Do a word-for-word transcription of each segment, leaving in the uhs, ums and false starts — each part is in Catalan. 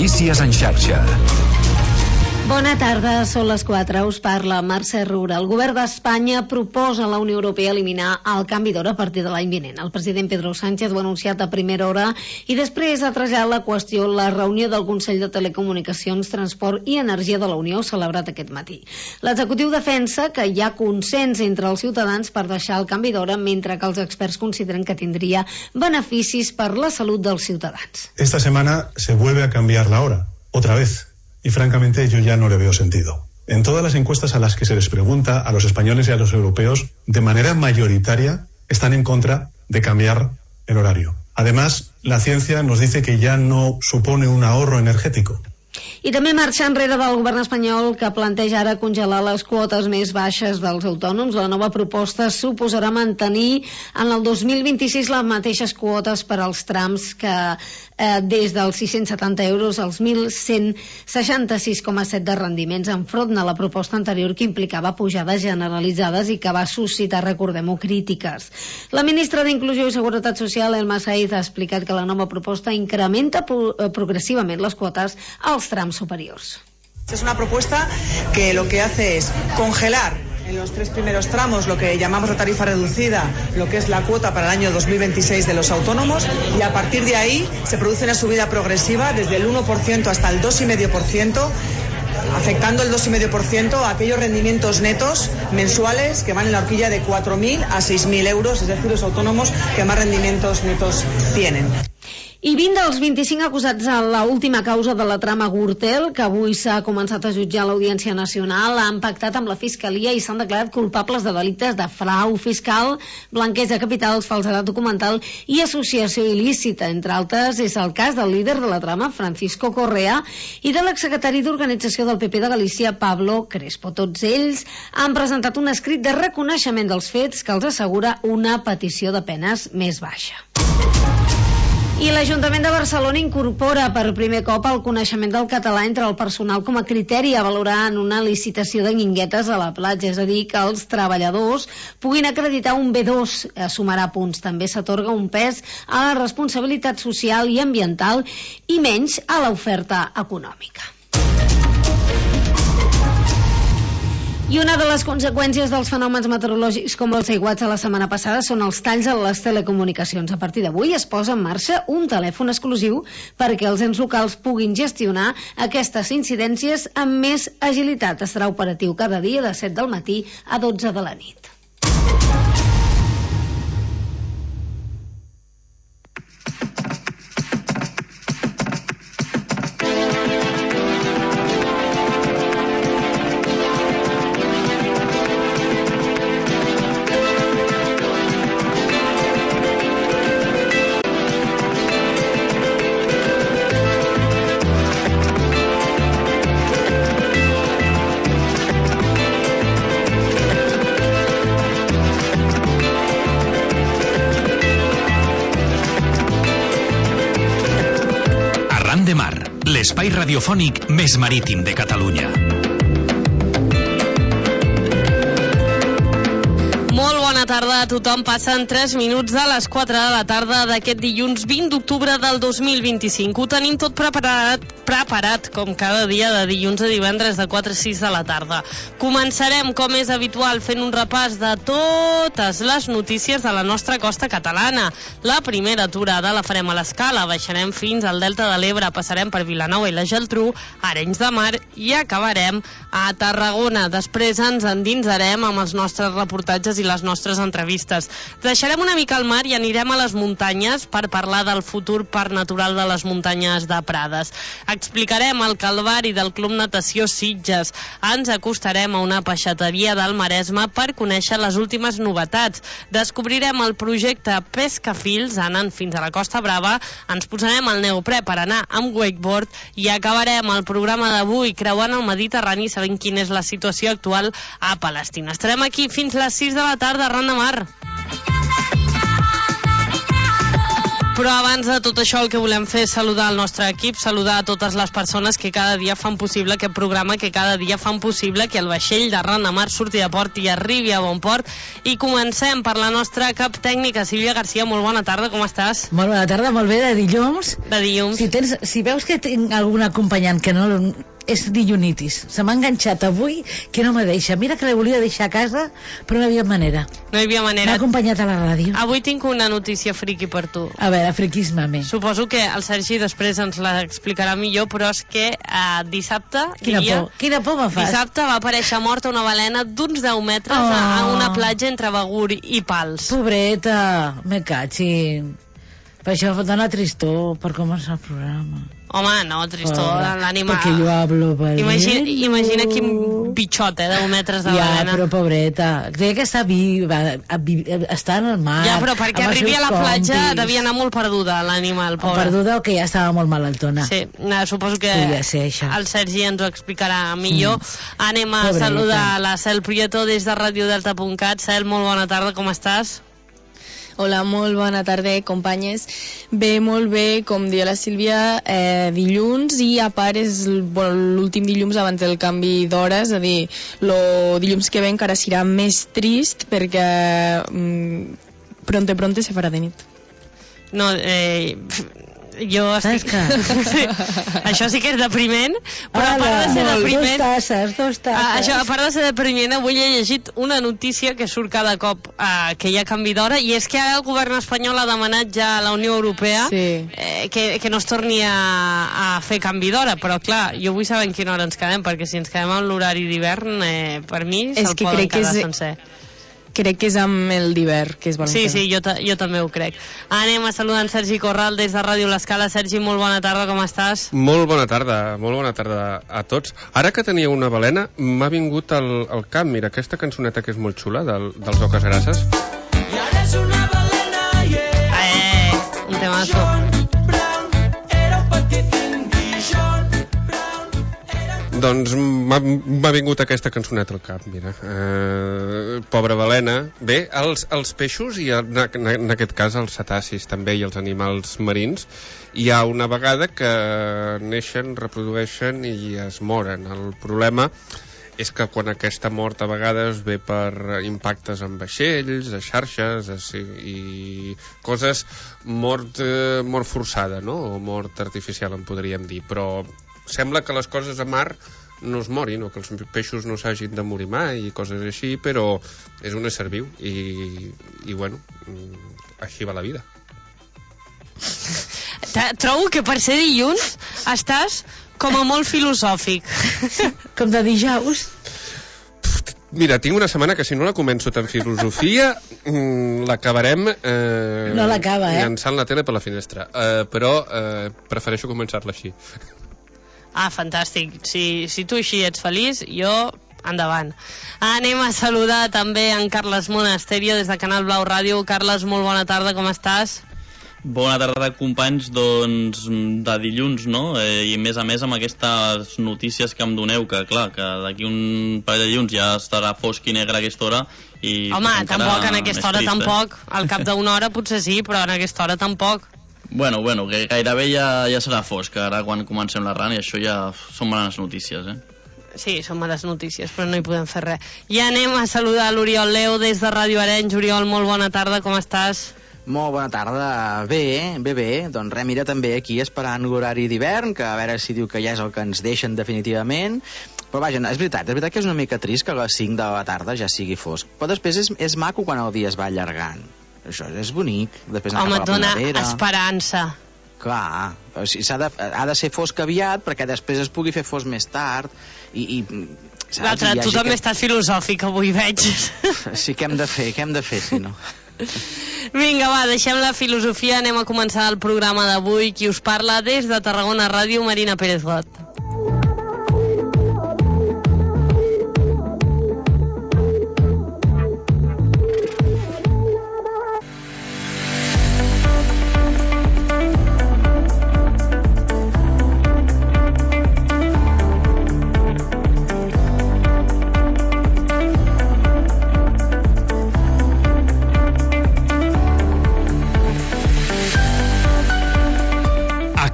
Notícies en xarxa. Bona tarda, són les quatre, us parla Mercè Rura. El govern d'Espanya proposa a la Unió Europea eliminar el canvi d'hora a partir de l'any vinent. El president Pedro Sánchez ho ha anunciat a primera hora i després ha traslladat la qüestió a la reunió del Consell de Telecomunicacions, Transport i Energia de la Unió celebrat aquest matí. L'executiu defensa que hi ha consens entre els ciutadans per deixar el canvi d'hora, mentre que els experts consideren que tindria beneficis per la salut dels ciutadans. Esta semana se vuelve a cambiar la hora, otra vez. Y francamente yo ya no le veo sentido. En todas las encuestas a las que se les pregunta a los españoles y a los europeos, de manera mayoritaria están en contra de cambiar el horario. Además, la ciencia nos dice que ya no supone un ahorro energético. I també marxa enrere del govern espanyol, que planteja ara congelar les quotes més baixes dels autònoms. La nova proposta suposarà mantenir en el dos mil vint-i-sis les mateixes quotes per als trams que eh, des dels sis-cents setanta euros als mil cent seixanta-sis coma set de rendiments, enfront de la proposta anterior que implicava pujades generalitzades i que va suscitar, recordem-ho, crítiques. La ministra d'Inclusió i Seguretat Social, Elma Saíz, ha explicat que la nova proposta incrementa pro progressivament les quotes als trams superiors. Es una propuesta que lo que hace es congelar en los tres primeros tramos lo que llamamos la tarifa reducida, lo que es la cuota para el año dos mil veintiséis de los autónomos, y a partir de ahí se produce una subida progresiva desde el uno por ciento hasta el dos coma cinco por ciento, afectando el dos coma cinco por ciento a aquellos rendimientos netos mensuales que van en la horquilla de cuatro mil a seis mil euros, es decir, los autónomos que más rendimientos netos tienen. I vint dels vint-i-cinc acusats a l'última causa de la trama Gürtel, que avui s'ha començat a jutjar a l'Audiència Nacional, han pactat amb la Fiscalia i s'han declarat culpables de delictes de frau fiscal, blanqueig de capitals, falsedat documental i associació il·lícita. Entre altres, és el cas del líder de la trama, Francisco Correa, i de l'exsecretari d'Organització del P P de Galícia, Pablo Crespo. Tots ells han presentat un escrit de reconeixement dels fets que els assegura una petició de penes més baixa. I l'Ajuntament de Barcelona incorpora per primer cop el coneixement del català entre el personal com a criteri a valorar en una licitació de guinguetes a la platja, és a dir, que els treballadors puguin acreditar un B dos, sumarà punts. També s'atorga un pes a la responsabilitat social i ambiental i menys a l'oferta econòmica. I una de les conseqüències dels fenòmens meteorològics com els aiguats de la setmana passada són els talls a les telecomunicacions. A partir d'avui es posa en marxa un telèfon exclusiu perquè els ens locals puguin gestionar aquestes incidències amb més agilitat. Estarà operatiu cada dia de set del matí a dotze de la nit. L'espai radiofònic més marítim de Catalunya. Molt bona tarda a tothom. Passen tres minuts de les quatre de la tarda d'aquest dilluns vint d'octubre del dos mil vint-i-cinc. Ho tenim tot preparat, preparat com cada dia de dilluns a divendres de quatre a sis de la tarda. Començarem, com és habitual, fent un repàs de totes les notícies de la nostra costa catalana. La primera aturada la farem a l'Escala, baixarem fins al Delta de l'Ebre, passarem per Vilanova i la Geltrú, Arenys de Mar i acabarem a Tarragona. Després ens endinsarem amb els nostres reportatges i les nostres entrevistes. Deixarem una mica el mar i anirem a les muntanyes per parlar del futur parc natural de les muntanyes de Prades. Explicarem el calvari del Club Natació Sitges. Ens acostarem a una peixateria del Maresme per conèixer les últimes novetats. Descobrirem el projecte Pescafils anant fins a la Costa Brava. Ens posarem el neoprè per anar amb wakeboard i acabarem el programa d'avui creuant el Mediterrani sabent quina és la situació actual a Palestina. Estarem aquí fins les sis de la tarda arran de mar. Però abans de tot això el que volem fer és saludar el nostre equip, saludar a totes les persones que cada dia fan possible aquest programa, que cada dia fan possible que el vaixell de Ran de Mar surti de port i arribi a bon port. I comencem per la nostra cap tècnica, Sílvia Garcia. Molt bona tarda, com estàs? Molt bona tarda, molt bé, de dilluns. De dilluns. Si, tens, si veus que tinc algun acompanyant que no... és dilluниtis. Se m'ha enganxat avui que no me deixa. Mira que la volia deixar a casa, però no hi havia manera. No hi havia manera. M'ha acompanyat a la ràdio. Avui tinc una notícia friqui per tu. A veure, friquisme-me. Suposo que el Sergi després ens l'explicarà millor, però és que eh, dissabte... Quina dia, por, quina por me fas. Dissabte va aparèixer morta una balena d'uns deu metres oh. a, a una platja entre Begur i Pals. Pobreta, me cachín. Per això dona tristor per començar el programa. Home, no, tristor, l'animal. Perquè jo hablo per imagina, imagina quin bitxot, eh, deu metres de ja, balena. Ja, però pobreta, crec que està viva, està en el mar. Ja, però perquè arribi a la platja compis. Devia anar molt perduda, l'animal, pobre. Perduda o que ja estava molt malaltona. Sí, no, suposo que el Sergi ens ho explicarà millor. Mm. Anem a pobreta. Saludar la Cel Prieto des de radio delta punt cat. Cel, molt bona tarda, com estàs? Hola, molt bona tarda, companyes. Bé, molt bé, com deia la Sílvia, eh, dilluns, i a part és l'últim dilluns abans del canvi d'hora, és a dir, el dilluns que ve encara serà més trist perquè mm, pronte pronte se farà de nit. No, eh... jo estic... sí. Això sí que és depriment, però Hola, a part de ser molt, depriment... Dos tasses, dos tasses. Això, a part de ser depriment, avui he llegit una notícia que surt cada cop eh, que hi ha canvi d'hora, i és que ara el govern espanyol ha demanat ja a la Unió Europea sí. eh, que, que no es torni a, a fer canvi d'hora, però clar, jo vull saber en quina hora ens quedem, perquè si ens quedem amb l'horari d'hivern, eh, per mi se'l poden quedar és... sencer. Crec que és amb el d'hivern que es volen Sí, quedar. sí, jo, ta, jo també ho crec. Anem a saludar en Sergi Corral des de Ràdio L'Escala. Sergi, molt bona tarda, com estàs? Molt bona tarda, molt bona tarda a tots. Ara que tenia una balena, m'ha vingut al, al cap, mira, aquesta cançoneta que és molt xula, del, dels Oques Grasses. I ara és una balena, yeah. Eh, un temazo. Doncs m'ha vingut aquesta cançoneta al cap, mira. Eh, pobra balena. Bé, els, els peixos, i en, en aquest cas els cetacis també, i els animals marins, hi ha una vegada que neixen, reprodueixen i es moren. El problema és que quan aquesta mort a vegades ve per impactes en vaixells, a xarxes, a, i coses mort, eh, mort forçada, no? O mort artificial, en podríem dir, però sembla que les coses a mar no es morin, o que els peixos no s'hagin de morir mai i coses així, però és un ésser viu i, i bueno, així va la vida. Trobo que per ser dilluns estàs com a molt filosòfic. Com de dijous. Mira, tinc una setmana que si no la començo en filosofia l'acabarem eh, no l'acaba, eh? llançant la tele per la finestra, eh, però eh, prefereixo començar-la així. Ah, fantàstic. Si, si tu així ets feliç, jo endavant. Anem a saludar també en Carles Monasterio des de Canal Blau Ràdio. Carles, molt bona tarda, com estàs? Bona tarda, companys. Doncs de dilluns, no? Eh, I més a més amb aquestes notícies que em doneu, que clar, que d'aquí un parell de dilluns ja estarà fosc i negre a aquesta hora. I home, tampoc en aquesta hora, trist, tampoc. Eh? Al cap d'una hora potser sí, però en aquesta hora tampoc. Bueno, bueno, que gairebé ja, ja serà fosc, ara quan comencem la run, i això ja són bones notícies, eh? Sí, són males notícies, però no hi podem fer res. I anem a saludar l'Oriol Leo des de Ràdio Arenys. Oriol, molt bona tarda, com estàs? Molt bona tarda. Bé, bé, bé. Doncs res, mira, també aquí esperant l'horari d'hivern, que a veure si diu que ja és el que ens deixen definitivament. Però vaja, és veritat, és veritat que és una mica trist que a les cinc de la tarda ja sigui fosc. Però després és, és maco quan el dia es va allargant. Això és bonic. Després home, et dona esperança. Clar, o sigui, s'ha de, ha de ser fosc aviat perquè després es pugui fer fosc més tard i... i l'altre, tu també que... estàs filosòfic avui, veig. Sí, què hem de fer, què hem de fer, si no? Vinga, va, deixem la filosofia, anem a començar el programa d'avui. Qui us parla des de Tarragona Ràdio, Marina Pérez Got.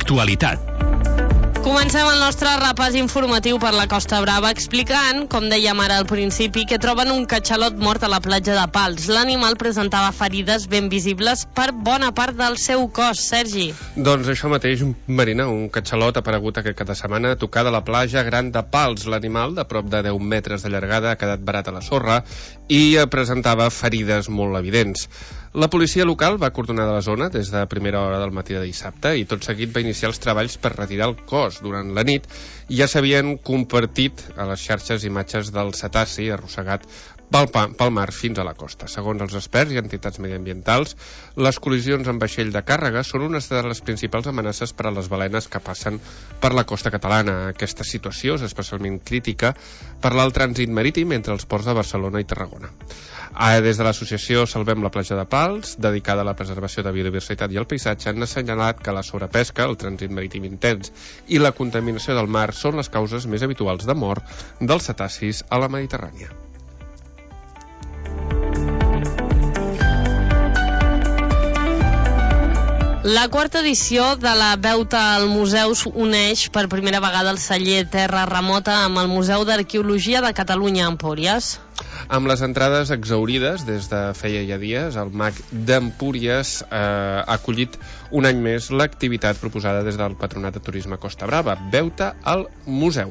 l'actualitat. Comencem el nostre repàs informatiu per la Costa Brava explicant, com dèiem ara al principi, que troben un catxalot mort a la platja de Pals. L'animal presentava ferides ben visibles per bona part del seu cos. Sergi. Doncs això mateix, Marina, un catxalot aparegut aquest cap de setmana a tocar de la platja Gran de Pals. L'animal, de prop de deu metres de llargada, ha quedat barat a la sorra i presentava ferides molt evidents. La policia local va coordinar de la zona des de primera hora del matí de dissabte i tot seguit va iniciar els treballs per retirar el cos. Durant la nit ja s'havien compartit a les xarxes imatges del cetaci arrossegat pel, pel mar fins a la costa. Segons els experts i entitats mediambientals, les col·lisions amb vaixell de càrrega són una de les principals amenaces per a les balenes que passen per la costa catalana. Aquesta situació és especialment crítica per l'alt trànsit marítim entre els ports de Barcelona i Tarragona. Des de l'associació Salvem la platja de Pals, dedicada a la preservació de biodiversitat i el paisatge, han assenyalat que la sobrepesca, el trànsit marítim intens i la contaminació del mar són les causes més habituals de mort dels cetacis a la Mediterrània. La quarta edició de la Beuta al Museu uneix per primera vegada el celler Terra Remota amb el Museu d'Arqueologia de Catalunya a Empúries. Amb les entrades exhaurides des de feia ja dies, el MAC d'Empúries eh, ha acollit un any més l'activitat proposada des del Patronat de Turisme Costa Brava, Beuta al Museu.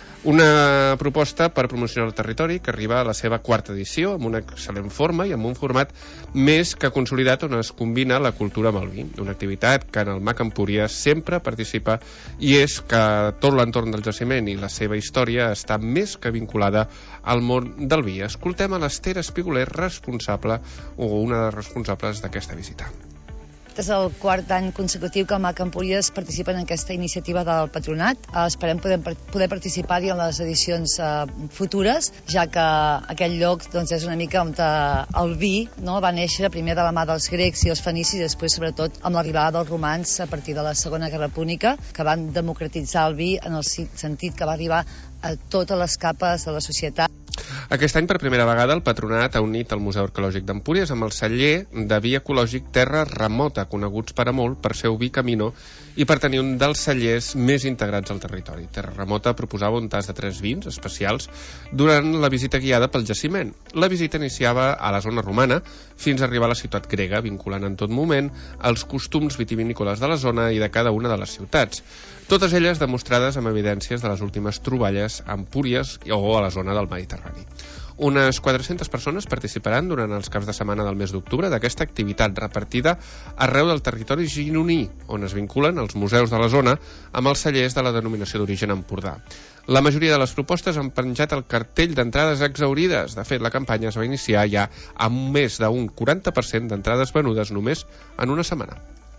Una proposta per promocionar el territori que arriba a la seva quarta edició amb una excel·lent forma i amb un format més que consolidat on es combina la cultura amb el vi. Una activitat que en el MAC Empúries sempre participa i és que tot l'entorn del jaciment i la seva història està més que vinculada al món del vi. Escoltem a l'Ester Espiguler, responsable o una de les responsables d'aquesta visita. És el quart any consecutiu que el MAC Empúries participa en aquesta iniciativa del Patronat. Esperem poder, poder participar-hi en les edicions uh, futures, ja que aquest lloc doncs, és una mica on el vi no, va néixer primer de la mà dels grecs i els fenicis i després sobretot amb l'arribada dels romans a partir de la Segona Guerra Púnica, que van democratitzar el vi en el sentit que va arribar a totes les capes de la societat. Aquest any, per primera vegada, el Patronat ha unit el Museu Arqueològic d'Empúries amb el celler de vi ecològic Terra Remota, coneguts per a molt per ser vi camino i per tenir un dels cellers més integrats al territori. Terra Remota proposava un tas de tres vins especials durant la visita guiada pel jaciment. La visita iniciava a la zona romana fins a arribar a la ciutat grega, vinculant en tot moment els costums vitivinícoles de la zona i de cada una de les ciutats. Totes elles demostrades amb evidències de les últimes troballes a Empúries o a la zona del Mediterrani. Unes quatre-centes persones participaran durant els caps de setmana del mes d'octubre d'aquesta activitat repartida arreu del territori gironí, on es vinculen els museus de la zona amb els cellers de la denominació d'origen Empordà. La majoria de les propostes han penjat el cartell d'entrades exhaurides. De fet, la campanya es va iniciar ja amb més d'un quaranta per cent d'entrades venudes només en una setmana.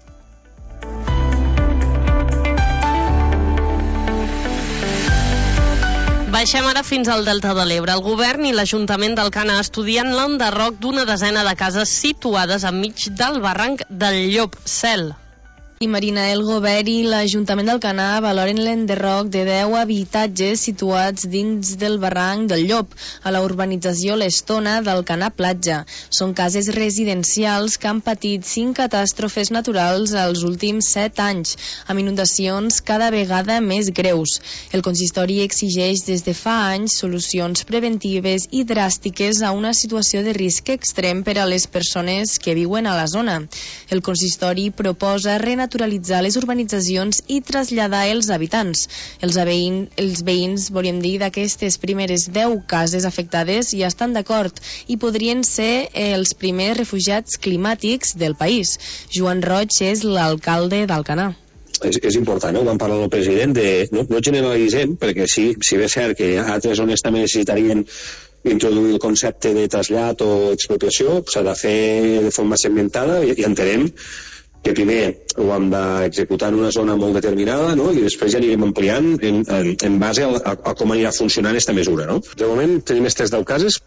Baixem ara fins al Delta de l'Ebre. El govern i l'Ajuntament d'Alcanar estudien l'enderroc d'una desena de cases situades enmig del barranc del Llop, Cel. I Marina, el govern i l'Ajuntament d'Alcanar valoren l'enderroc de deu habitatges situats dins del barranc del Llop, a la urbanització l'Estona d'Alcanar Platja. Són cases residencials que han patit cinc catàstrofes naturals els últims set anys, amb inundacions cada vegada més greus. El consistori exigeix des de fa anys solucions preventives i dràstiques a una situació de risc extrem per a les persones que viuen a la zona. El consistori proposa renaturalitzar naturalitzar les urbanitzacions i traslladar els habitants. Els, veïn, els veïns, volíem dir, d'aquestes primeres deu cases afectades ja estan d'acord i podrien ser els primers refugiats climàtics del país. Joan Roig és l'alcalde d'Alcanar. És, és important, no? Vam parlar amb el president de no, no generalitzem, perquè sí, si bé és cert que altres zones també necessitarien introduir el concepte de trasllat o expropiació, s'ha de fer de forma segmentada i, i entenem que primer ho hem d'executar en una zona molt determinada, no? I després ja anirem ampliant en, en, en base a, a, a com anirà funcionant aquesta mesura. No? De moment tenim aquestes deu cases,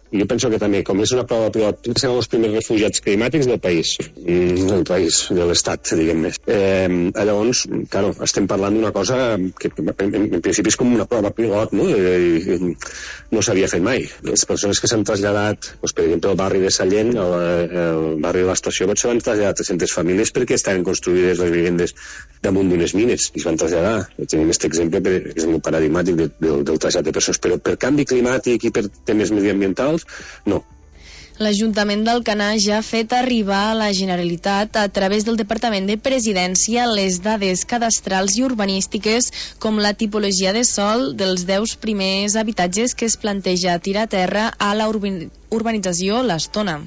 I jo penso que també, com és una prova pilot, som els primers refugiats climàtics del país, del país, de l'estat, diguem-ne. Eh, llavors, claro, estem parlant d'una cosa que en, en principi és com una prova pilot, no? I, i no s'havia fet mai. Les persones que s'han traslladat, doncs, per exemple, al barri de Sallent, el, el barri de l'estació, potser van traslladar tres-centes famílies perquè estaven construïdes les vivendes damunt d'unes mines, i es van traslladar. Tenim aquest exemple, que és molt paradigmàtic de, de, del trasllat de persones, però per canvi climàtic i per temes mediambientals, no. L'Ajuntament d'Alcanar ja ha fet arribar a la Generalitat a través del Departament de Presidència les dades cadastrals i urbanístiques com la tipologia de sòl dels deu primers habitatges que es planteja tirar a terra a la urbanització l'Estona.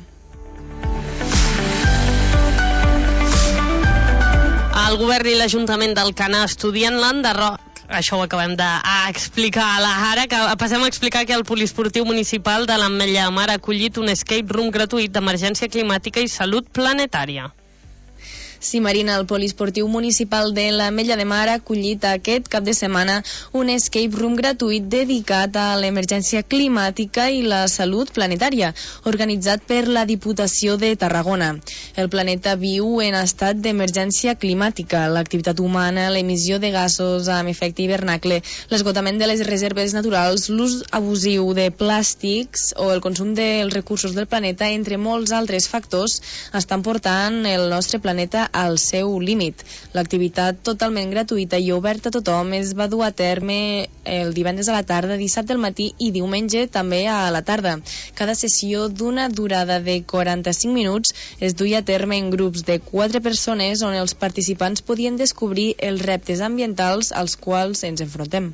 El govern i l'Ajuntament d'Alcanar estudien l'enderroc. Això ho acabem d'explicar ara, que passem a explicar que el Poliesportiu Municipal de l'Ametlla de Mar ha acollit un escape room gratuït d'emergència climàtica i salut planetària. Sí, Marina, el Poliesportiu Municipal de l'Ametlla de Mar ha acollit aquest cap de setmana un escape room gratuït dedicat a l'emergència climàtica i la salut planetària, organitzat per la Diputació de Tarragona. El planeta viu en estat d'emergència climàtica. L'activitat humana, l'emissió de gasos amb efecte hivernacle, l'esgotament de les reserves naturals, l'ús abusiu de plàstics o el consum dels recursos del planeta, entre molts altres factors, estan portant el nostre planeta al seu límit. L'activitat totalment gratuïta i oberta a tothom es va dur a terme el divendres a la tarda, dissabte al matí i diumenge també a la tarda. Cada sessió d'una durada de quaranta-cinc minuts es duia a terme en grups de quatre persones on els participants podien descobrir els reptes ambientals als quals ens enfrontem.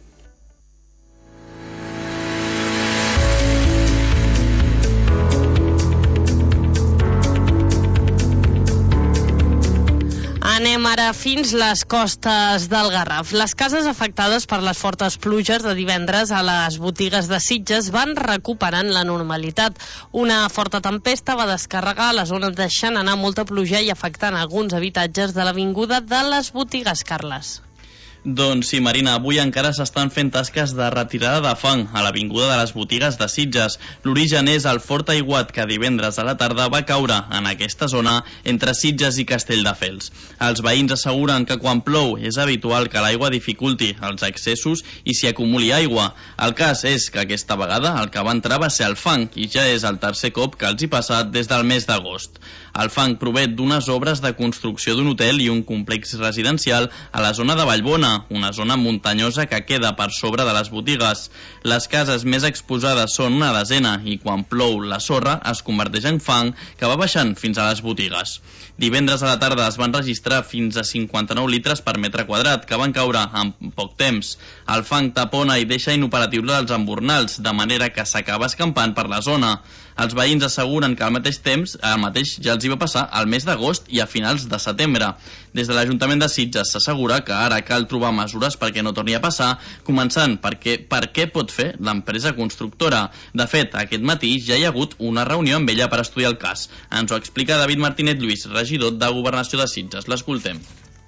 Anem ara fins les costes del Garraf. Les cases afectades per les fortes pluges de divendres a les botigues de Sitges van recuperant la normalitat. Una forta tempesta va descarregar la zona deixant anar molta pluja i afectant alguns habitatges de l'avinguda de les botigues, Carles. Doncs sí, Marina, avui encara s'estan fent tasques de retirada de fang a l'avinguda de les botigues de Sitges. L'origen és el fort aiguat que divendres a la tarda va caure en aquesta zona entre Sitges i Castelldefels. Els veïns asseguren que quan plou és habitual que l'aigua dificulti els accessos i s'hi acumuli aigua. El cas és que aquesta vegada el que va entrar va ser el fang i ja és el tercer cop que els hi passa des del mes d'agost. El fang prové d'unes obres de construcció d'un hotel i un complex residencial a la zona de Vallbona, una zona muntanyosa que queda per sobre de les botigues. Les cases més exposades són una desena i quan plou la sorra es converteix en fang que va baixant fins a les botigues. Divendres a la tarda es van registrar fins a cinquanta-nou litres per metre quadrat que van caure en poc temps. El fang tapona i deixa inoperatius els embornals, de manera que s'acaba escampant per la zona. Els veïns asseguren que al mateix temps, al mateix ja els hi va passar al mes d'agost i a finals de setembre. Des de l'Ajuntament de Sitges s'assegura que ara cal trobar mesures perquè no torni a passar, començant perquè per què pot fer l'empresa constructora. De fet, aquest matí ja hi ha hagut una reunió amb ella per estudiar el cas. Ens ho explica David Martínez Lluís, regidor de Governació de Sitges. L'escoltem.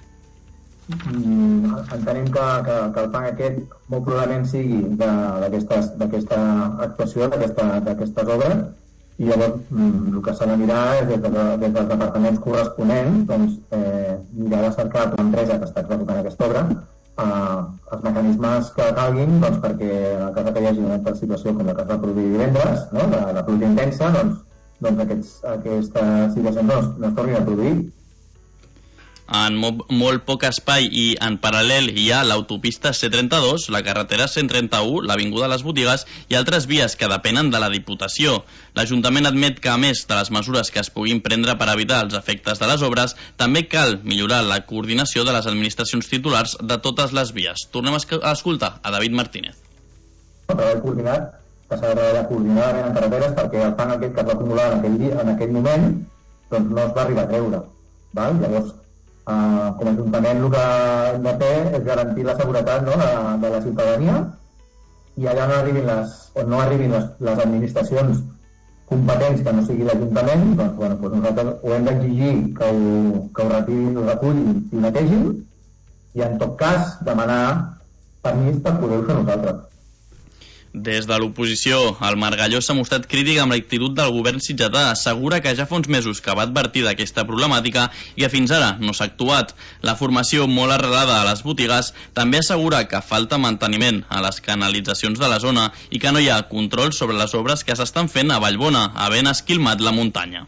Mm, entenem que, que, que el fang aquest molt probablement sigui d'aquesta actuació, d'aquestes obres, i llavors mm, el que s'ha de mirar és des, de, des dels departaments corresponents, doncs, eh, mirar de cercar amb l'empresa que està executant aquesta obra eh, els mecanismes que calguin doncs, perquè en el cas que hi hagi una situació com la que es va produir divendres, no? de, de pluja intensa, doncs, doncs aquests, aquesta situació no, no es tornin a produir. En mo molt poc espai i en paral·lel hi ha l'autopista C trenta-dos, la carretera cent trenta-u, l'avinguda de les botigues i altres vies que depenen de la Diputació. L'Ajuntament admet que, a més de les mesures que es puguin prendre per evitar els efectes de les obres, també cal millorar la coordinació de les administracions titulars de totes les vies. Tornem a escoltar a David Martínez. El treball coordinat, que s'ha de treballar coordinadament en carreteres perquè el fang aquest que es va acumular en aquell, dia, en aquell moment doncs no es va arribar a treure. Val? Llavors, Uh, com a Ajuntament el que hem de fer és garantir la seguretat, no, de, de la ciutadania, i allà no arribin les, on no arribin les, les administracions competents que no sigui l'Ajuntament, doncs, bueno, doncs nosaltres ho hem d'exigir que ho, que ho retirin, ho recullin i ho netegin, i en tot cas demanar permís per poder-ho fer nosaltres. Des de l'oposició, el Margalló s'ha mostrat crític amb l'actitud del govern sitgetà. Assegura que ja fa uns mesos que va advertir d'aquesta problemàtica i que fins ara no s'ha actuat. La formació, molt arrelada a les botigues, també assegura que falta manteniment a les canalitzacions de la zona i que no hi ha control sobre les obres que s'estan fent a Vallbona, havent esquilmat la muntanya.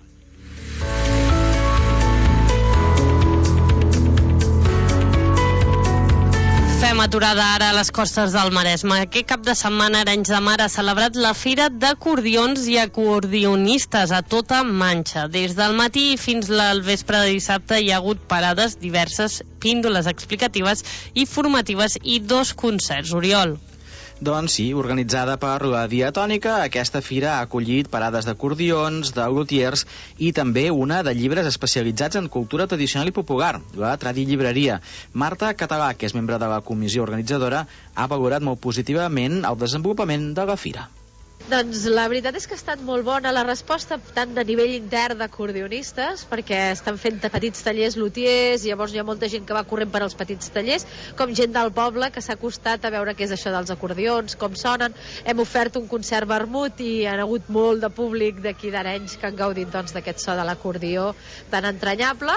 Fem aturada ara a les costes del Maresme. Aquest cap de setmana Arenys de Mar ha celebrat la Fira d'acordions i acordionistes a tota Manxa. Des del matí fins al vespre de dissabte hi ha hagut parades diverses, píndoles explicatives i formatives i dos concerts. Oriol. Doncs sí, organitzada per la Diatònica, aquesta fira ha acollit parades d'acordions, de lutiers i també una de llibres especialitzats en cultura tradicional i popular, la Tradi Llibreria. Marta Català, que és membre de la comissió organitzadora, ha valorat molt positivament el desenvolupament de la fira. Doncs la veritat és que ha estat molt bona la resposta, tant de nivell intern d'acordionistes, perquè estan fent petits tallers lutiers, llavors hi ha molta gent que va corrent per als petits tallers, com gent del poble que s'ha acostat a veure què és això dels acordions, com sonen. Hem ofert un concert vermut i ha hagut molt de públic d'aquí d'Arenys que han gaudit doncs, d'aquest so de l'acordió tan entranyable.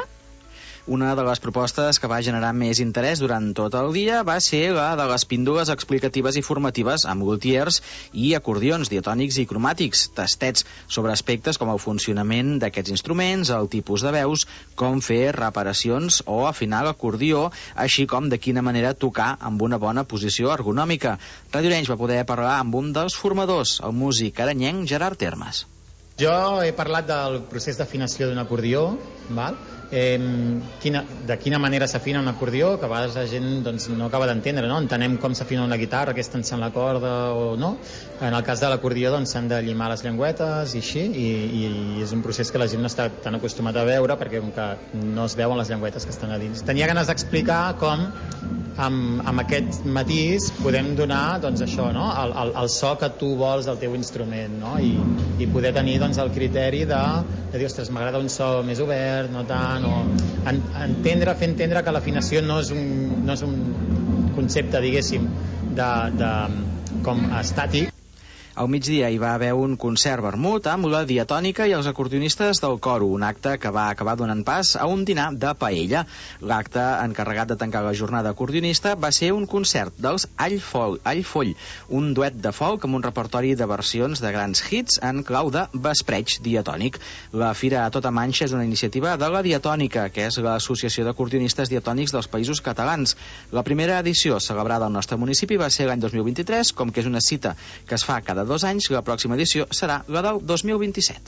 Una de les propostes que va generar més interès durant tot el dia va ser la de les píndoles explicatives i formatives amb lutiers i acordions diatònics i cromàtics, tastets sobre aspectes com el funcionament d'aquests instruments, el tipus de veus, com fer reparacions o afinar l'acordió, així com de quina manera tocar amb una bona posició ergonòmica. Ràdio Arenys va poder parlar amb un dels formadors, el músic arenyenc Gerard Termes. Jo he parlat del procés d'afinació d'un acordió, val? Eh, quina, de quina manera s'afina un acordió, que a vegades la gent doncs, no acaba d'entendre, no? Entenem com s'afina una guitarra, que és tensant la corda o no. En el cas de l'acordió doncs, s'han de llimar les llengüetes i així, i, i és un procés que la gent no està tan acostumada a veure perquè que no es veuen les llengüetes que estan a dins. Tenia ganes d'explicar com amb, amb aquest matís podem donar doncs, això, no? el, el, el so que tu vols del teu instrument, no? I, i poder tenir doncs, el criteri de, de dir, ostres, m'agrada un so més obert, no tant, o en, entendre, fer entendre que l'afinació no és un, no és un concepte, diguéssim, de, de, com estàtic. Al migdia hi va haver un concert vermut amb la Diatònica i els acordionistes del coro, un acte que va acabar donant pas a un dinar de paella. L'acte encarregat de tancar la jornada acordionista va ser un concert dels Allfoll, Allfoll, un duet de folk amb un repertori de versions de grans hits en clau de vespreig diatònic. La Fira a tota Manxa és una iniciativa de la Diatònica, que és l'Associació d'Acordionistes Diatònics dels Països Catalans. La primera edició celebrada al nostre municipi va ser l'any dos mil vint-i-tres, com que és una cita que es fa cada dos anys, la pròxima edició serà la del dos mil vint-i-set.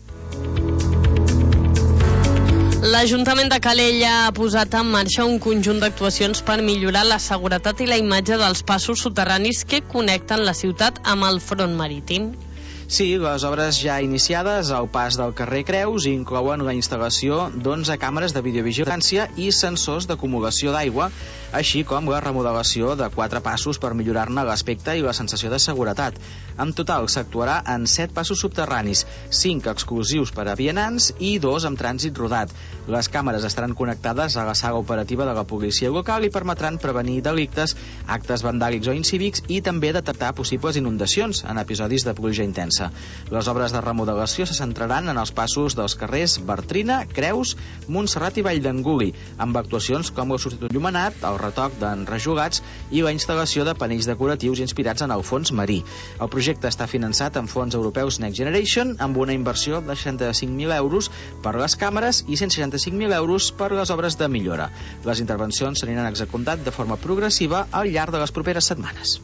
L'Ajuntament de Calella ha posat en marxa un conjunt d'actuacions per millorar la seguretat i la imatge dels passos soterranis que connecten la ciutat amb el front marítim. Sí, les obres ja iniciades al pas del carrer Creus inclouen la instal·lació d'onze càmeres de videovigilància i sensors d'acumulació d'aigua, així com la remodelació de quatre passos per millorar-ne l'aspecte i la sensació de seguretat. En total s'actuarà en set passos subterranis, cinc exclusius per a vianants i dos amb trànsit rodat. Les càmeres estaran connectades a la sala operativa de la policia local i permetran prevenir delictes, actes vandàlics o incívics i també detectar possibles inundacions en episodis de pluja intensa. Les obres de remodelació se centraran en els passos dels carrers Bartrina, Creus, Montserrat i Vall d'Anguli, amb actuacions com el substitut llumenat, el retoc d'enrajolats i la instal·lació de panells decoratius inspirats en el fons marí. El projecte està finançat amb fons europeus Next Generation, amb una inversió de seixanta-cinc mil euros per les càmeres i cent seixanta-cinc mil euros per les obres de millora. Les intervencions s'aniran executant de forma progressiva al llarg de les properes setmanes.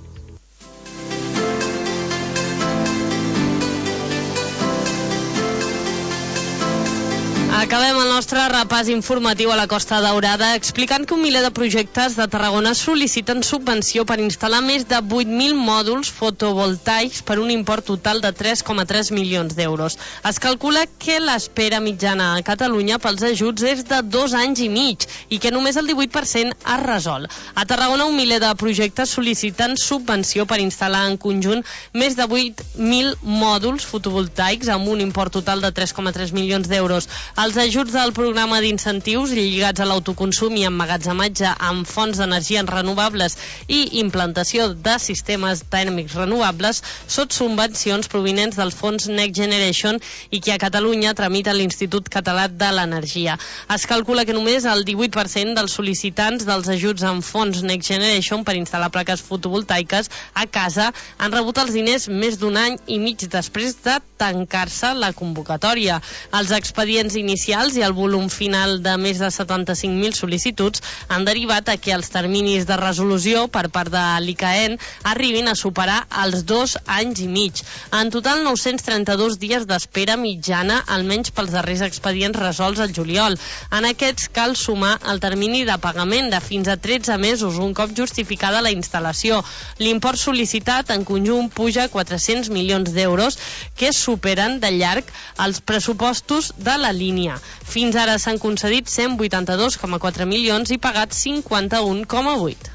Acabem el nostre repàs informatiu a la Costa Daurada explicant que un miler de projectes de Tarragona sol·liciten subvenció per instal·lar més de vuit mil mòduls fotovoltaics per un import total de tres coma tres milions d'euros. Es calcula que l'espera mitjana a Catalunya pels ajuts és de dos anys i mig i que només el divuit per cent es resol. A Tarragona un miler de projectes sol·liciten subvenció per instal·lar en conjunt més de vuit mil mòduls fotovoltaics amb un import total de tres coma tres milions d'euros. Els ajuts del programa d'incentius lligats a l'autoconsum i emmagatzematge amb fonts d'energies renovables i implantació de sistemes tèrmics renovables són subvencions provinents del fons Next Generation i que a Catalunya tramita l'Institut Català de l'Energia. Es calcula que només el divuit per cent dels sol·licitants dels ajuts en fons Next Generation per instal·lar plaques fotovoltaiques a casa han rebut els diners més d'un any i mig després de tancar-se la convocatòria. Els expedients inicials i el volum final de més de setanta-cinc mil sol·licituds han derivat a que els terminis de resolució per part de l'I C A E N arribin a superar els dos anys i mig. En total, nou-cents trenta-dos dies d'espera mitjana, almenys pels darrers expedients resolts al juliol. En aquests cal sumar el termini de pagament de fins a tretze mesos, un cop justificada la instal·lació. L'import sol·licitat en conjunt puja a quatre-cents milions d'euros, que superen de llarg els pressupostos de la línia. Fins ara s'han concedit cent vuitanta-dos coma quatre milions i pagat cinquanta-un coma vuit.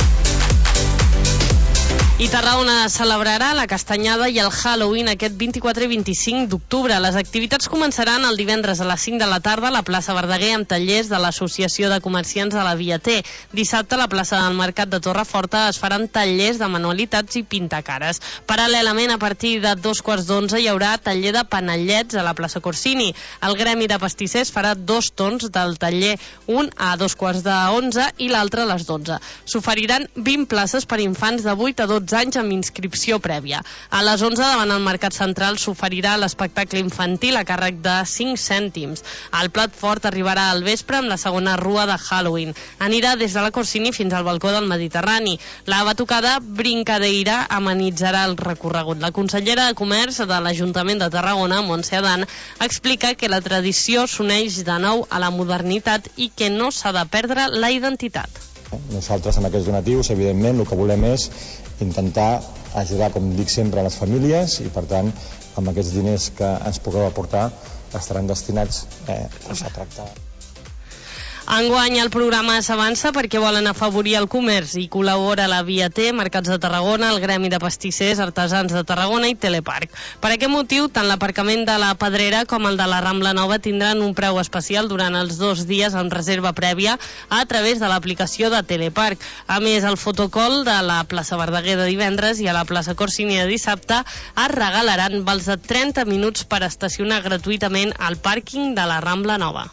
I Tarragona celebrarà la Castanyada i el Halloween aquest vint-i-quatre i vint-i-cinc d'octubre. Les activitats començaran el divendres a les cinc de la tarda a la plaça Verdaguer amb tallers de l'Associació de Comerciants de la Via T. Dissabte a la plaça del Mercat de Torreforta es faran tallers de manualitats i pintacares. Paral·lelament, a partir de dos quarts d'onze hi haurà taller de panellets a la plaça Corsini. El Gremi de Pastissers farà dos torns del taller, un a dos quarts d'onze i l'altre a les dotze. S'oferiran vint places per infants de vuit a dotze anys amb inscripció prèvia. A les onze davant el Mercat Central s'oferirà l'espectacle infantil a càrrec de cinc cèntims. El plat fort arribarà al vespre amb la segona rua de Halloween. Anirà des de la Corsini fins al balcó del Mediterrani. La batucada Brincadeira amenitzarà el recorregut. La consellera de Comerç de l'Ajuntament de Tarragona, Montse Adán, explica que la tradició s'uneix de nou a la modernitat i que no s'ha de perdre la identitat. Nosaltres amb aquests donatius, evidentment, el que volem és intentar ajudar, com dic sempre, a les famílies i, per tant, amb aquests diners que ens pugueu aportar estaran destinats eh, a tractar. Enguany el programa s'avança perquè volen afavorir el comerç i col·labora la Via T, Mercats de Tarragona, el Gremi de Pastissers, Artesans de Tarragona i Teleparc. Per aquest motiu, tant l'aparcament de la Pedrera com el de la Rambla Nova tindran un preu especial durant els dos dies amb reserva prèvia a través de l'aplicació de Teleparc. A més, el fotocall de la plaça Verdaguer de divendres i a la plaça Corsini de dissabte es regalaran vals de trenta minuts per estacionar gratuïtament al pàrquing de la Rambla Nova.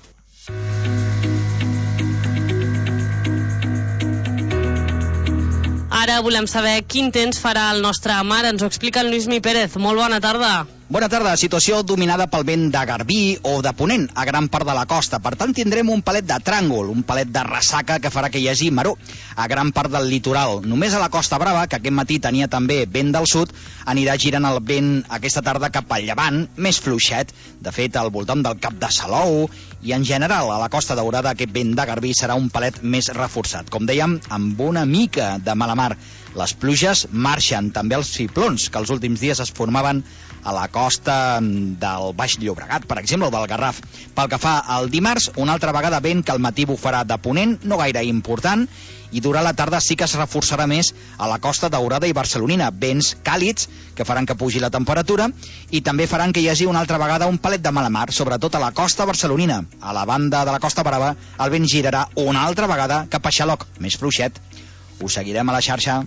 Ara volem saber quin temps farà el nostre mar. Ens ho explica el Lluís Mi Pérez. Molt bona tarda. Bona tarda. Situació dominada pel vent de garbí o de ponent a gran part de la costa. Per tant, tindrem un palet de tràngol, un palet de ressaca que farà que hi hagi maró a gran part del litoral. Només a la Costa Brava, que aquest matí tenia també vent del sud, anirà girant el vent aquesta tarda cap al llevant, més fluixet. De fet, al voltant del Cap de Salou i en general a la Costa Daurada aquest vent de garbí serà un palet més reforçat. Com dèiem, amb una mica de mala mar. Les pluges marxen, també els ciclons que els últims dies es formaven a la costa del Baix Llobregat, per exemple, o del Garraf. Pel que fa al dimarts, una altra vegada vent que al matí bufarà de ponent, no gaire important, i durant la tarda sí que es reforçarà més a la Costa Daurada i barcelonina. Vents càlids que faran que pugi la temperatura i també faran que hi hagi una altra vegada un palet de mala mar, sobretot a la costa barcelonina. A la banda de la Costa Brava el vent girarà una altra vegada cap a Xaloc, més fluixet. Us seguirem a la xarxa.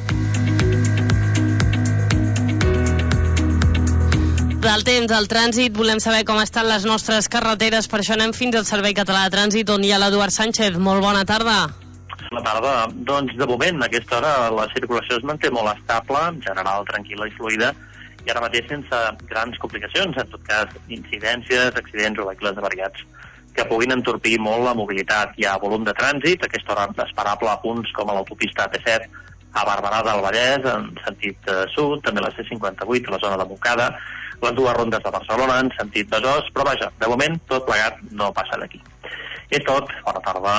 Del temps del trànsit, volem saber com estan les nostres carreteres, per això anem fins al Servei Català de Trànsit, on hi ha l'Eduard Sánchez. Molt bona tarda. Bona tarda. Doncs de moment, a aquesta hora, la circulació es manté molt estable, en general tranquil·la i fluida, i ara mateix sense grans complicacions, en tot cas incidències, accidents o vehicles avariats que puguin entorpir molt la mobilitat. Hi ha volum de trànsit, a aquesta hora esperable a punts com a l'autopista A P set, a Barberà del Vallès, en sentit eh, sud, també la C cinquanta-vuit, a la zona de Montcada, les dues rondes de Barcelona, en sentit Besòs, però vaja, de moment tot plegat no passa d'aquí. És tot, bona tarda.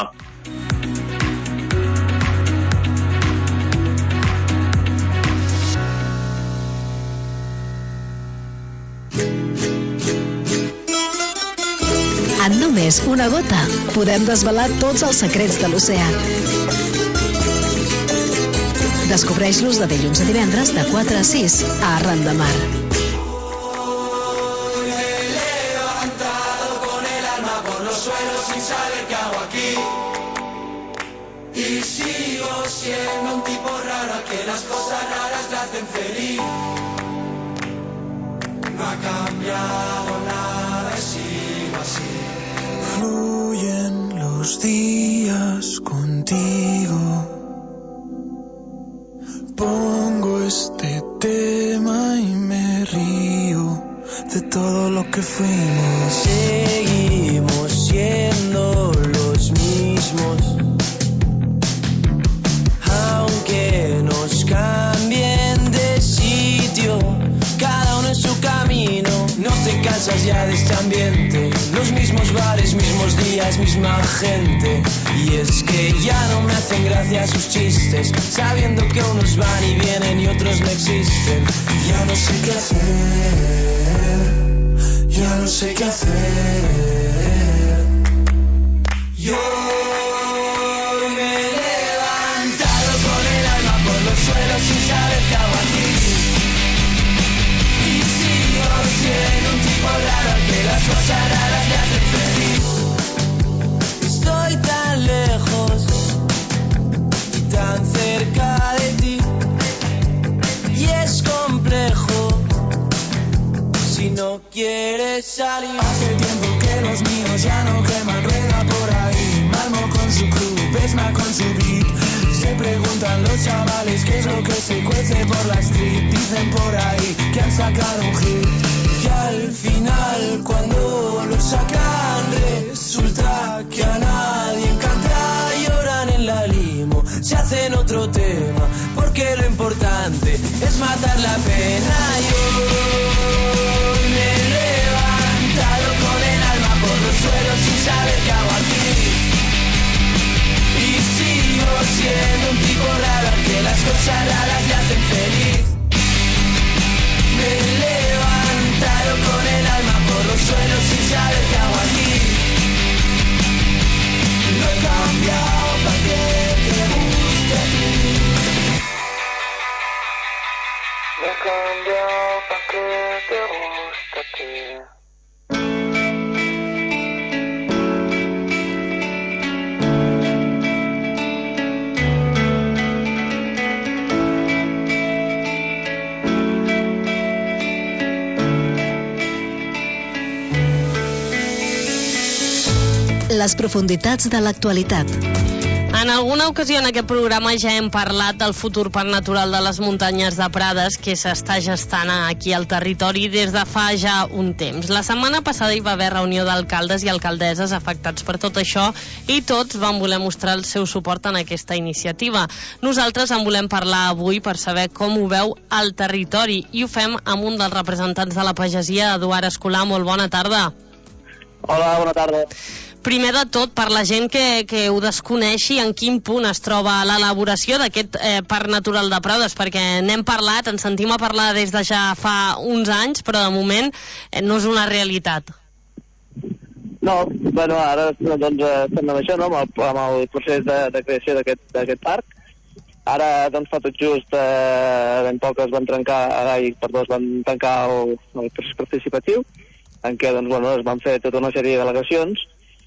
En només una gota podem desvelar tots els secrets de l'oceà. Descobreix-los de dilluns a divendres de quatre a sis a Arran de Mar. suelo sin saber qué hago aquí. Y sigo siendo un tipo raro a que las cosas raras le hacen feliz. No ha cambiado nada y sigo así. Fluyen los días contigo. Pongo este tema y me río de todo lo que fuimos. Seguimos siendo los mismos, aunque nos cambien de sitio, cada uno en su camino. No te cansas ya de este ambiente, los mismos bares, mismos días, misma gente. Y es que ya no me hacen gracia sus chistes, sabiendo que unos van y vienen y otros no existen. Ya no sé qué hacer, ya no sé qué hacer. Yo me he levantado con el alma por los suelos sin saber qué hago aquí. Y sigo siendo un tipo raro que las cosas raras le hacen feliz. Estoy tan lejos y tan cerca de ti, y es complejo si no quieres salir. Hace tiempo que los míos ya no queman rueda por ahí. Malmo con su crew, Pesma con su beat. Se preguntan los chavales qué es lo que se cuece por la street. Dicen por ahí que han sacado un hit, y al final cuando lo sacan resulta que a nadie encanta. Lloran en la limo, se hacen otro tema, porque lo importante es matar la pena. Yo me he levantado con el alma por los suelos sin saber qué hago aquí. Y sigo siendo un tipo raro al que las cosas raras le hacen feliz. Me he levantado con el alma por los suelos sin saber qué hago aquí. No he cambiado para que te guste a ti. No he cambiado para que te guste a ti. Les profunditats de l'actualitat. En alguna ocasió en aquest programa ja hem parlat del futur parc natural de les muntanyes de Prades, que s'està gestant aquí al territori des de fa ja un temps. La setmana passada hi va haver reunió d'alcaldes i alcaldesses afectats per tot això i tots van voler mostrar el seu suport en aquesta iniciativa. Nosaltres en volem parlar avui per saber com ho veu el territori i ho fem amb un dels representants de la pagesia, Eduard Escolà. Molt bona tarda. Hola, bona tarda. Primer de tot, per la gent que, que ho desconeixi, en quin punt es troba l'elaboració d'aquest eh, Parc Natural de Prades, perquè n'hem parlat, ens sentim a parlar des de ja fa uns anys, però de moment eh, no és una realitat. No, bueno, ara doncs, estem amb això, no? amb, el, amb el procés de, de creació d'aquest parc. Ara, doncs, fa tot just, eh, ben poc es van trencar, ai, perdó, es van tancar el, el procés participatiu, en què doncs, bueno, es van fer tota una sèrie de delegacions,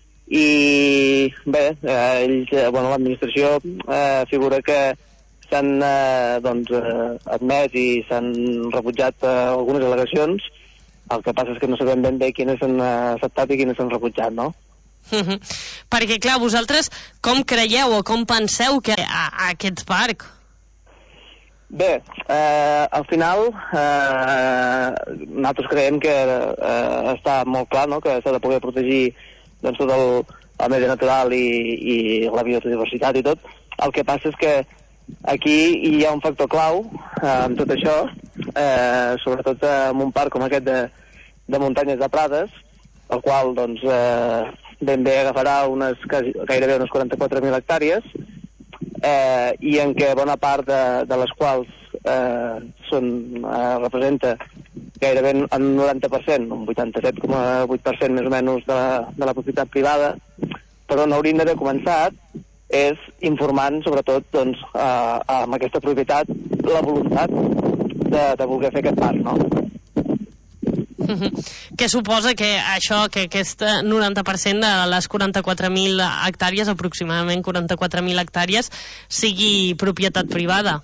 i bé, eh, ells, eh, bueno, l'administració eh, figura que s'han eh, doncs, eh, admès i s'han rebutjat eh, algunes al·legacions. El que passa és que no sabem ben bé quines s'han acceptat i quines s'han rebutjat, no? Uh -huh. Perquè, clar, vosaltres com creieu o com penseu que a, a aquest parc? Bé, eh, al final eh, nosaltres creiem que eh, està molt clar, no?, que s'ha de poder protegir doncs, tot el, el medi natural i, i la biodiversitat i tot. El que passa és que aquí hi ha un factor clau eh, en tot això, eh, sobretot en un parc com aquest de, de muntanyes de Prades, el qual doncs, eh, ben bé agafarà unes, gairebé unes quaranta-quatre mil hectàrees, eh, i en què bona part de, de les quals eh, són, eh, representa gairebé en noranta per cent, un vuitanta-set coma vuit per cent més o menys de la, de la propietat privada, però on hauríem d'haver començat és informant, sobretot, doncs, eh, amb aquesta propietat, la voluntat de, de voler fer aquest parc, no? Què suposa que això, que aquest noranta per cent de les quaranta-quatre mil hectàrees, aproximadament quaranta-quatre mil hectàrees, sigui propietat privada?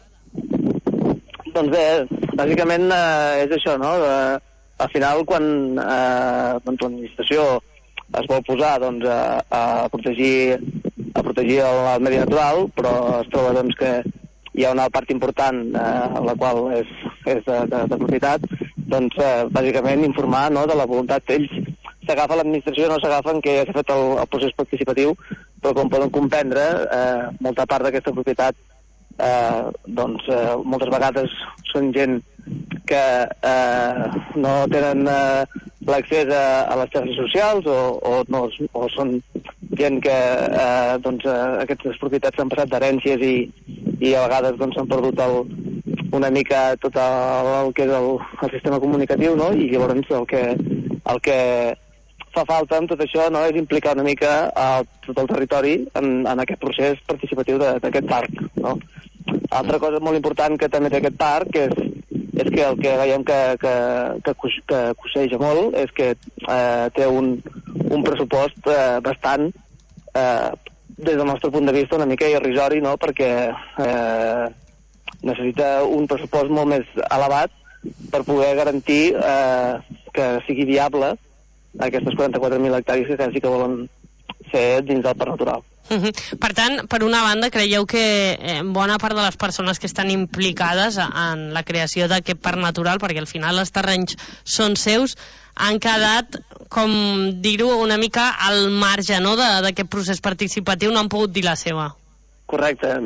Doncs bé, bàsicament eh, és això, no? Eh, al final, quan eh, doncs, l'administració es vol posar doncs, a, a protegir a protegir el, el medi natural, però es troba doncs, que hi ha una part important eh, la qual és, és de, de, de propietat, doncs eh, bàsicament informar, no?, de la voluntat. Ells s'agafa l'administració, no s'agafen que ja s'ha fet el, el procés participatiu, però com poden comprendre, eh, molta part d'aquesta propietat eh, doncs eh, moltes vegades són gent que eh, no tenen eh, l'accés a, a les xarxes socials o, o, no, o són gent que eh, doncs, eh, aquestes propietats s'han passat d'herències i, i a vegades doncs, s'han perdut el, una mica tot el, el que és el, el sistema comunicatiu, no? I llavors el que, el que fa falta amb tot això, no?, és implicar una mica a tot el territori en, en aquest procés participatiu d'aquest parc, no? Altra cosa molt important que també té aquest parc és, és que el que veiem que, que, que, que coseja molt és que eh, té un, un pressupost eh, bastant, eh, des del nostre punt de vista, una mica irrisori, no?, perquè eh, necessita un pressupost molt més elevat per poder garantir eh, que sigui viable aquestes quaranta-quatre mil hectàrees que sí que volen ser dins del parc natural. Uh -huh. Per tant, per una banda, creieu que eh, bona part de les persones que estan implicades en la creació d'aquest parc natural, perquè al final els terrenys són seus, han quedat, com dir-ho, una mica al marge, no?, d'aquest procés participatiu, no han pogut dir la seva. Correcte.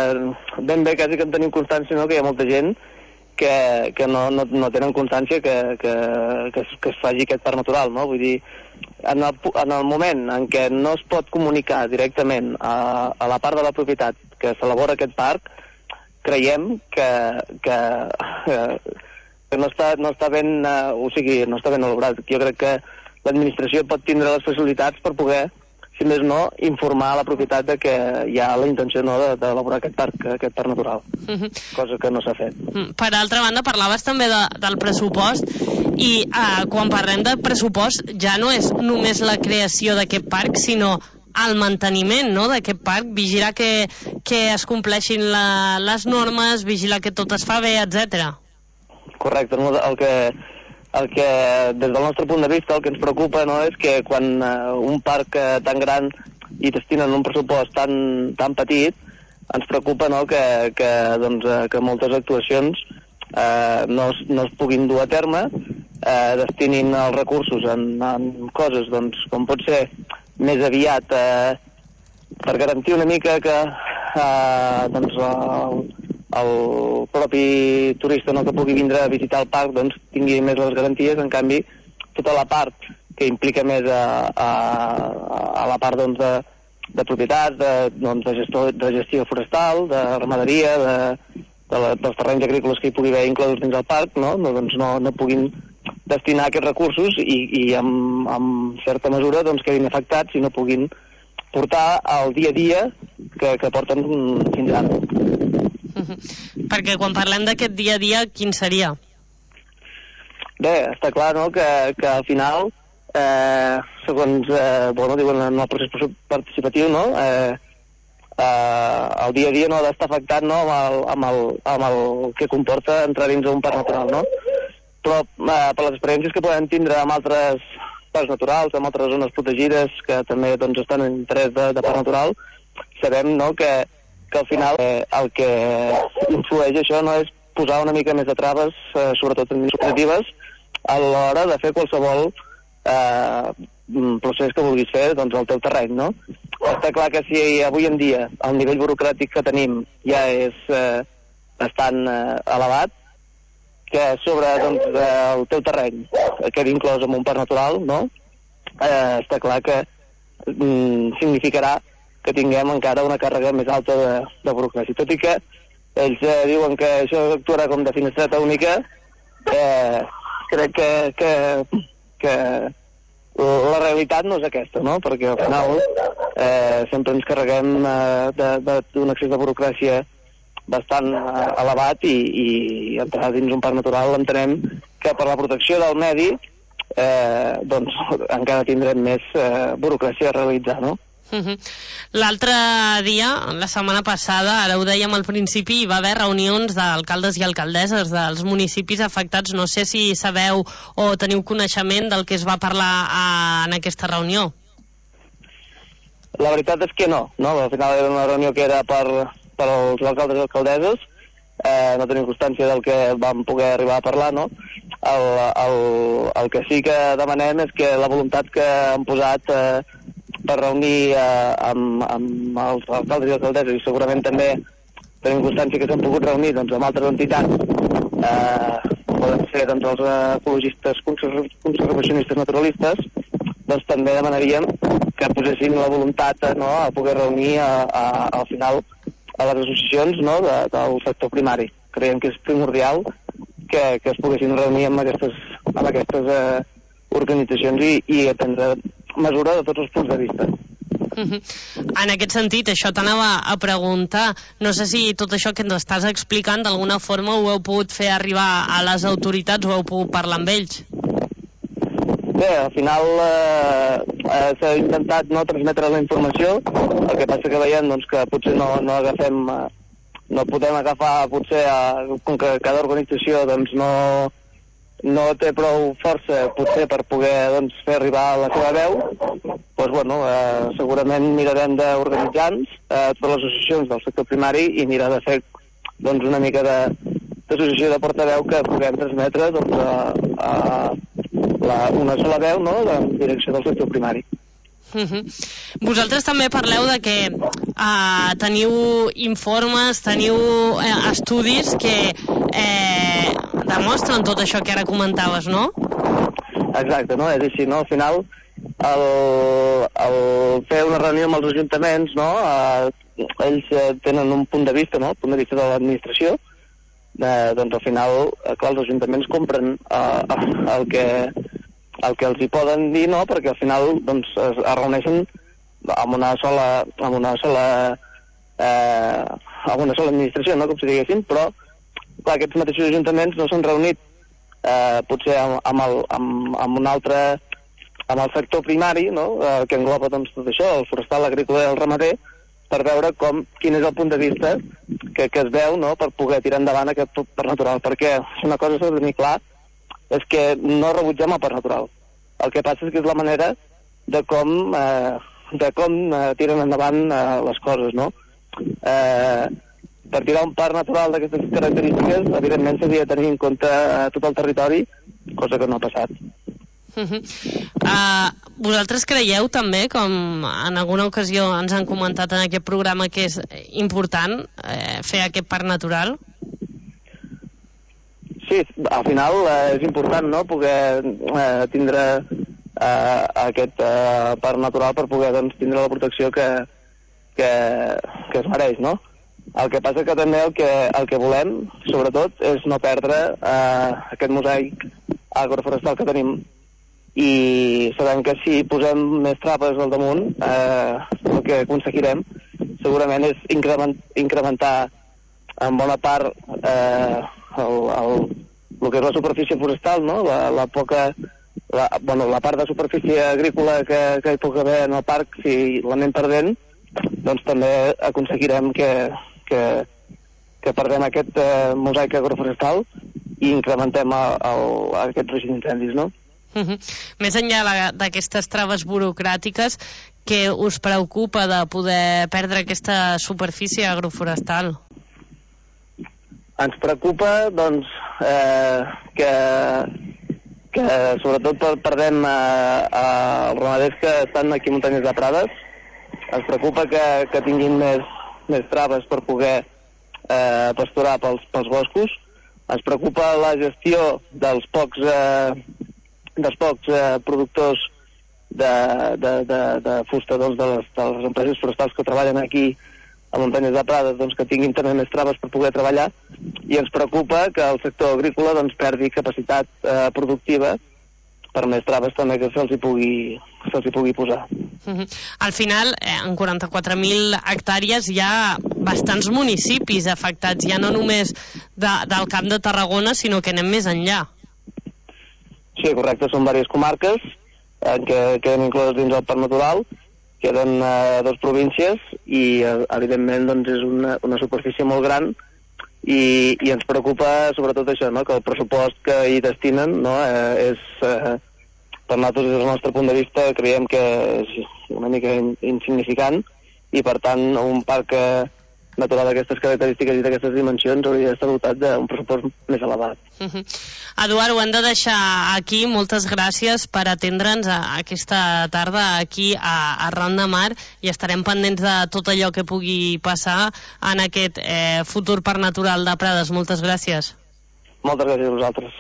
Ben bé, quasi que en tenim constància, no?, que hi ha molta gent que, que no, no, no tenen constància que, que, que, es, que es faci aquest parc natural, no? Vull dir, en el, en el moment en què no es pot comunicar directament a, a la part de la propietat que s'elabora aquest parc, creiem que, que, que no, està, no està ben, uh, o sigui, no està ben elaborat. Jo crec que l'administració pot tindre les facilitats per poder, si més no, informar a la propietat de que hi ha la intenció, no, d'elaborar aquest parc, aquest parc natural, uh -huh. cosa que no s'ha fet. Per altra banda, parlaves també de, del pressupost, i eh, quan parlem de pressupost ja no és només la creació d'aquest parc, sinó el manteniment, no?, d'aquest parc, vigilar que, que es compleixin la, les normes, vigilar que tot es fa bé, etcètera. Correcte, no? el que... El que, des del nostre punt de vista, el que ens preocupa, no, és que quan uh, un parc uh, tan gran i destinen un pressupost tan, tan petit, ens preocupa, no, que, que, doncs, uh, que moltes actuacions uh, no, es, no es puguin dur a terme, uh, destinin els recursos en, en coses, doncs, com pot ser més aviat uh, per garantir una mica que uh, doncs, uh, el propi turista, no, que pugui vindre a visitar el parc, doncs tingui més les garanties. En canvi, tota la part que implica més a, a, a la part, doncs, de, de propietat, de, doncs, de, gestor, de gestió forestal, de ramaderia, de, de la, dels terrenys agrícoles que hi pugui haver inclosos dins del parc, no, no, doncs no, no puguin destinar aquests recursos i, i amb, amb certa mesura doncs, quedin afectats i no puguin portar el dia a dia que, que porten fins ara. Perquè quan parlem d'aquest dia a dia, quin seria? Bé, està clar, no?, que, que al final, eh, segons eh, bueno, diuen en el procés participatiu, no?, eh, eh, el dia a dia no ha d'estar afectat, no?, amb el, amb, el, amb el que comporta entrar dins d'un parc natural, no? Però eh, per les experiències que podem tindre amb altres parcs naturals, amb altres zones protegides que també doncs, estan en interès de, de parc natural, sabem, no?, que que al final eh, el que influeix això, no, és posar una mica més de traves, eh, sobretot administratives, a l'hora de fer qualsevol eh, procés que vulguis fer doncs, al teu terreny, no? Està clar que si avui en dia el nivell burocràtic que tenim ja és eh, bastant eh, elevat, que sobre doncs, el teu terreny quedi inclòs en un parc natural, no? Eh, està clar que mm, significarà que tinguem encara una càrrega més alta de, de burocràcia. Tot i que ells eh, diuen que això actuarà com de finestreta única, eh, crec que, que, que la realitat no és aquesta, no? Perquè al final eh, sempre ens carreguem eh, d'un excés de burocràcia bastant eh, elevat i, i entrar dins un parc natural entenem que per la protecció del medi eh, doncs encara tindrem més eh, burocràcia a realitzar, no? Uh -huh. L'altre dia, la setmana passada, ara ho dèiem al principi, hi va haver reunions d'alcaldes i alcaldesses dels municipis afectats. No sé si sabeu o teniu coneixement del que es va parlar a, en aquesta reunió. La veritat és que no, no? Al final era una reunió que era per, per als alcaldes i alcaldesses, eh, no tenim constància del que vam poder arribar a parlar, no? El, el, el que sí que demanem és que la voluntat que han posat eh, per reunir eh, amb, amb els alcaldes i alcaldesses, i segurament també tenim constància que s'han pogut reunir doncs, amb altres entitats, eh, poden ser doncs, els ecologistes conservacionistes naturalistes, doncs també demanaríem que posessin la voluntat no, a poder reunir a, a, al final a les associacions no, de, del sector primari. Creiem que és primordial que, que es poguessin reunir amb aquestes, amb aquestes eh, organitzacions i, i prendre mesura de tots els punts de vista. Uh -huh. En aquest sentit, això t'anava a preguntar, no sé si tot això que ens estàs explicant d'alguna forma ho heu pogut fer arribar a les autoritats o heu pogut parlar amb ells? Bé, al final eh, eh, s'ha intentat no transmetre la informació, el que passa que veiem doncs, que potser no, no agafem, eh, no podem agafar potser, eh, com que cada organització doncs, no, no té prou força potser per poder doncs, fer arribar la seva veu, doncs, bueno, eh, segurament mirarem d'organitzar-nos eh, totes les associacions del sector primari i mirar de fer doncs, una mica de d'associació de portaveu que puguem transmetre doncs, a, a la, una sola veu no, en direcció del sector primari. Uh -huh. Vosaltres també parleu de que uh, teniu informes, teniu uh, estudis que eh, demostren tot això que ara comentaves, no? Exacte, no? És així, no? Al final, el, el fer una reunió amb els ajuntaments, no? Uh, ells uh, tenen un punt de vista, no? El punt de vista de l'administració, uh, doncs al final, uh, clar, els ajuntaments compren uh, el que el que els hi poden dir, no? Perquè al final doncs, es, es reuneixen amb una sola amb una sola eh, amb una sola administració, no? Com si diguéssim, però clar, aquests mateixos ajuntaments no s'han reunit eh, potser amb, amb, el, amb, amb un altre amb el sector primari, no? Eh, que engloba doncs, tot això, el forestal, l'agrícola i el ramader, per veure com, quin és el punt de vista que, que es veu no? Per poder tirar endavant aquest parc natural, perquè una cosa s'ha de tenir clar és que no rebutgem el parc natural. El que passa és que és la manera de com, eh, de com eh, tiren endavant eh, les coses, no? Eh, per tirar un parc natural d'aquestes característiques, evidentment s'havia de tenir en compte eh, tot el territori, cosa que no ha passat. Uh -huh. uh, vosaltres creieu també, com en alguna ocasió ens han comentat en aquest programa, que és important eh, fer aquest parc natural? Sí, al final eh, és important no? Poder eh, tindre eh, aquest eh, parc natural per poder doncs, tindre la protecció que, que, que es mereix, no? El que passa que també el que, el que volem, sobretot, és no perdre eh, aquest mosaic agroforestal que tenim, i sabem que si posem més traves al damunt, eh, el que aconseguirem segurament és increment, incrementar en bona part eh, el, el, el que és la superfície forestal, no? la, la poca la, bueno, la part de superfície agrícola que, que hi pugui haver en el parc, si l'anem perdent, doncs també aconseguirem que, que, que perdem aquest eh, mosaic agroforestal i incrementem el, el, aquest risc d'incendis, no? Uh -huh. Més enllà d'aquestes traves burocràtiques, què us preocupa de poder perdre aquesta superfície agroforestal? Ens preocupa, doncs, eh, que, que sobretot perdem eh, eh, els ramaders que estan aquí a Muntanyes de Prades. Ens preocupa que, que tinguin més, més traves per poder eh, pasturar pels, pels boscos. Ens preocupa la gestió dels pocs... Eh, dels pocs eh, productors de, de, de, de fusta doncs, de, les, de les empreses forestals que treballen aquí a Muntanyes de Prades, doncs, que tinguin també més traves per poder treballar, i ens preocupa que el sector agrícola doncs, perdi capacitat eh, productiva per més traves també que se'ls hi pugui, se'ls hi pugui posar. Uh -huh. Al final, eh, en quaranta-quatre mil hectàrees hi ha bastants municipis afectats, ja no només de, del Camp de Tarragona, sinó que anem més enllà. Sí, correcte, són diverses comarques eh, que queden incloses dins el Parc Natural, queden eh, dues províncies i eh, evidentment doncs, és una, una superfície molt gran i, i ens preocupa sobretot això, no? Que el pressupost que hi destinen, no? eh, és, eh, per nosaltres des del nostre punt de vista creiem que és una mica in, insignificant i per tant un parc eh, natural d'aquestes característiques i d'aquestes dimensions hauria d'estar dotat d'un pressupost més elevat. Uh -huh. Eduard, ho hem de deixar aquí. Moltes gràcies per atendre'ns a aquesta tarda aquí a, a Ran de Mar i estarem pendents de tot allò que pugui passar en aquest eh, futur parc natural de Prades. Moltes gràcies. Moltes gràcies a vosaltres.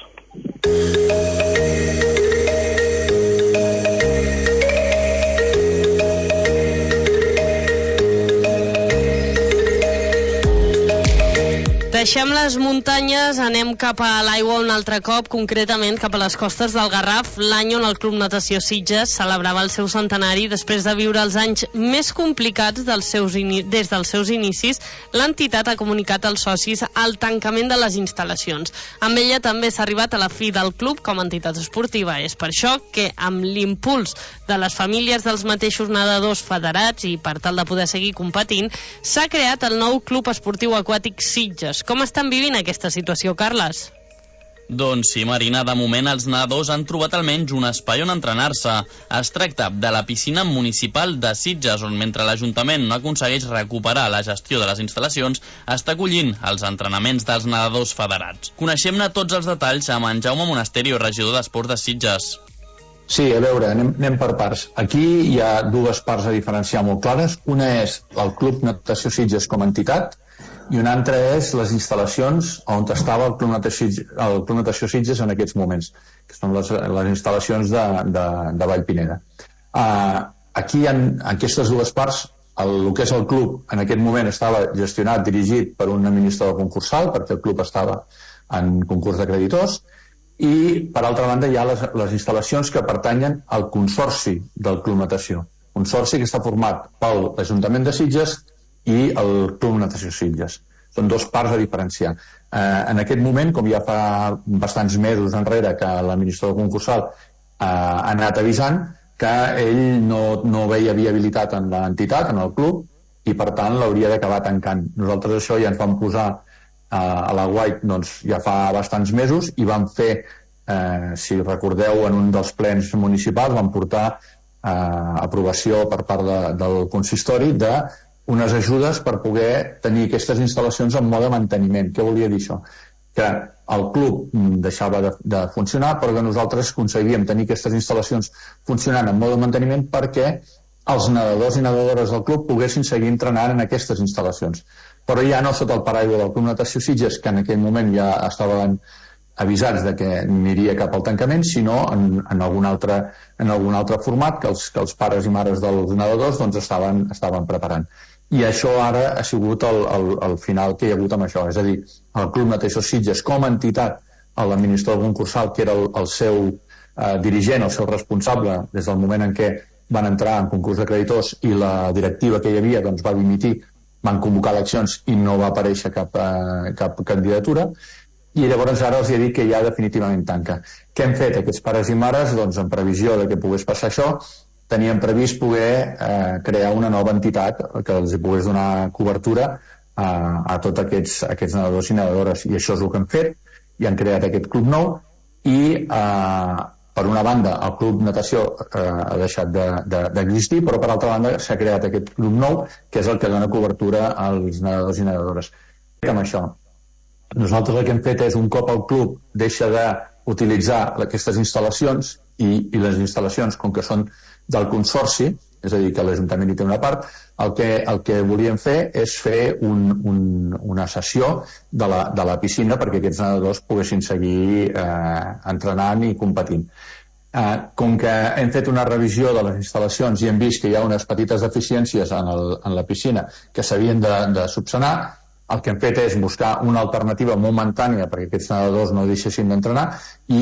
Deixem les muntanyes, anem cap a l'aigua un altre cop, concretament cap a les costes del Garraf, l'any on el Club Natació Sitges celebrava el seu centenari després de viure els anys més complicats dels seus des dels seus inicis. L'entitat ha comunicat als socis el tancament de les instal·lacions. Amb ella també s'ha arribat a la fi del club com a entitat esportiva. És per això que, amb l'impuls de les famílies dels mateixos nedadors federats i per tal de poder seguir competint, s'ha creat el nou Club Esportiu Aquàtic Sitges. Com estan vivint aquesta situació, Carles? Doncs sí, Marina, de moment els nedadors han trobat almenys un espai on entrenar-se. Es tracta de la piscina municipal de Sitges, on mentre l'Ajuntament no aconsegueix recuperar la gestió de les instal·lacions, està acollint els entrenaments dels nedadors federats. Coneixem-ne tots els detalls amb en Jaume Monasterio, regidor d'Esports de Sitges. Sí, a veure, anem, anem per parts. Aquí hi ha dues parts a diferenciar molt clares. Una és el Club Natació Sitges com a entitat, i una altra és les instal·lacions on estava el Club Natació, el Club Natació Sitges en aquests moments, que són les, les instal·lacions de, de, de Vallpineda. Uh, aquí, en aquestes dues parts, el, el que és el club en aquest moment estava gestionat, dirigit per un administrador concursal, perquè el club estava en concurs de creditors, i per altra banda hi ha les, les instal·lacions que pertanyen al consorci del Club Natació. Consorci que està format pel Ajuntament de Sitges i el Club Natació Sitges. Són dos parts a diferenciar. Eh, en aquest moment, com ja fa bastants mesos enrere que l'administrador concursal eh, ha anat avisant que ell no, no veia viabilitat en l'entitat, en el club, i per tant l'hauria d'acabar tancant. Nosaltres això ja ens vam posar eh, a la White doncs, ja fa bastants mesos i vam fer, eh, si recordeu, en un dels plens municipals vam portar eh, aprovació per part de, del consistori de unes ajudes per poder tenir aquestes instal·lacions en mode manteniment. Què volia dir això? Que el club deixava de, de funcionar, però que nosaltres aconseguíem tenir aquestes instal·lacions funcionant en mode manteniment perquè els nedadors i nedadores del club poguessin seguir entrenant en aquestes instal·lacions. Però ja no sota el paraigua del Club Natació Sitges, que en aquell moment ja estaven avisats de que aniria cap al tancament, sinó en, en, algun, altre, en algun altre format que els, que els pares i mares dels nedadors doncs, estaven, estaven preparant. I això ara ha sigut el, el, el final que hi ha hagut amb això, és a dir, el Club Natació Sitges com a entitat, l'administrador concursal, que era el, el seu eh, dirigent, el seu responsable, des del moment en què van entrar en concurs de creditors i la directiva que hi havia doncs, va dimitir, van convocar eleccions i no va aparèixer cap, eh, cap candidatura, i llavors ara els he dit que ja definitivament tanca. Què hem fet aquests pares i mares? Doncs en previsió de que pogués passar això, teníem previst poder eh, crear una nova entitat que els hi pogués donar cobertura a, a tots aquests, aquests nedadors i nedadores, i això és el que hem fet, i han creat aquest club nou, i eh, per una banda el club natació eh, ha deixat d'existir, de, de, però per altra banda s'ha creat aquest club nou, que és el que dona cobertura als nedadors i nedadores. Amb això, nosaltres el que hem fet és, un cop el club deixa d'utilitzar aquestes instal·lacions, i, i les instal·lacions, com que són del consorci, és a dir, que l'Ajuntament hi té una part, el que, el que volíem fer és fer un, un, una sessió de la, de la piscina perquè aquests nedadors poguessin seguir eh, entrenant i competint. Eh, com que hem fet una revisió de les instal·lacions i hem vist que hi ha unes petites deficiències en, el, en la piscina que s'havien de, de subsanar, el que hem fet és buscar una alternativa momentània perquè aquests nedadors no deixessin d'entrenar i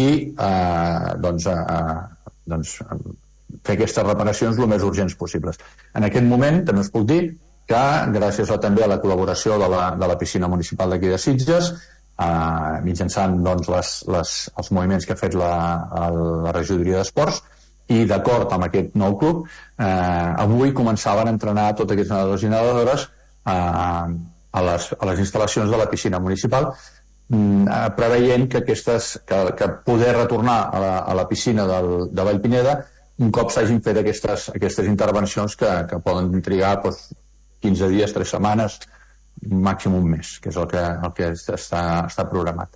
eh, doncs, eh, doncs fer aquestes reparacions el més urgents possibles. En aquest moment també us puc dir que gràcies a, també a la col·laboració de la, de la piscina municipal d'aquí de Sitges eh, mitjançant doncs, les, les, els moviments que ha fet la, la regidoria d'esports, i d'acord amb aquest nou club, eh, avui començaven a entrenar tots aquests nedadors i nedadores eh, a, les, a les instal·lacions de la piscina municipal, eh, preveient que, aquestes, que, que poder retornar a la, a la piscina del, de Vallpineda un cop s'hagin fet aquestes, aquestes intervencions que, que poden trigar doncs, quinze dies, tres setmanes, màxim un mes, que és el que, el que està, està programat.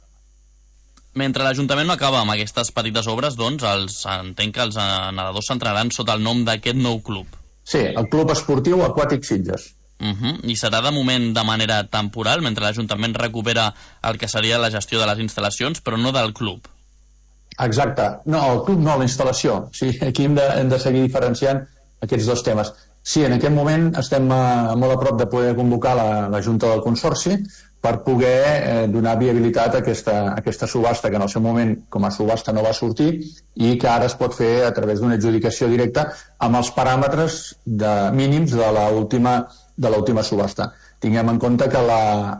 Mentre l'Ajuntament no acaba amb aquestes petites obres, doncs els, entenc que els nedadors s'entrenaran sota el nom d'aquest nou club. Sí, el Club Esportiu Aquàtic Sitges. Uh -huh. I serà de moment de manera temporal, mentre l'Ajuntament recupera el que seria la gestió de les instal·lacions, però no del club. Exacte. No, el club no, la instal·lació. Sí, aquí hem de, hem de seguir diferenciant aquests dos temes. Sí, en aquest moment estem a, molt a prop de poder convocar la, la Junta del Consorci per poder eh, donar viabilitat a aquesta, a aquesta subhasta, que en el seu moment com a subhasta no va sortir i que ara es pot fer a través d'una adjudicació directa amb els paràmetres de, mínims de l'última de l'última subhasta. Tinguem en compte que la,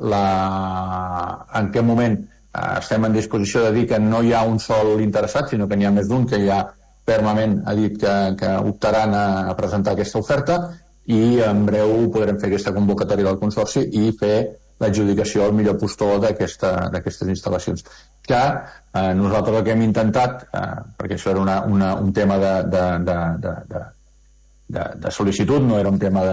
la, en aquest moment eh, estem en disposició de dir que no hi ha un sol interessat, sinó que n'hi ha més d'un que ja fermament ha dit que, que optaran a, a presentar aquesta oferta, i en breu podrem fer aquesta convocatòria del Consorci i fer l'adjudicació al millor postor d'aquestes instal·lacions. Que eh, nosaltres el que hem intentat, eh, perquè això era una, una, un tema de, de, de, de, de, de, de sol·licitud, no era un tema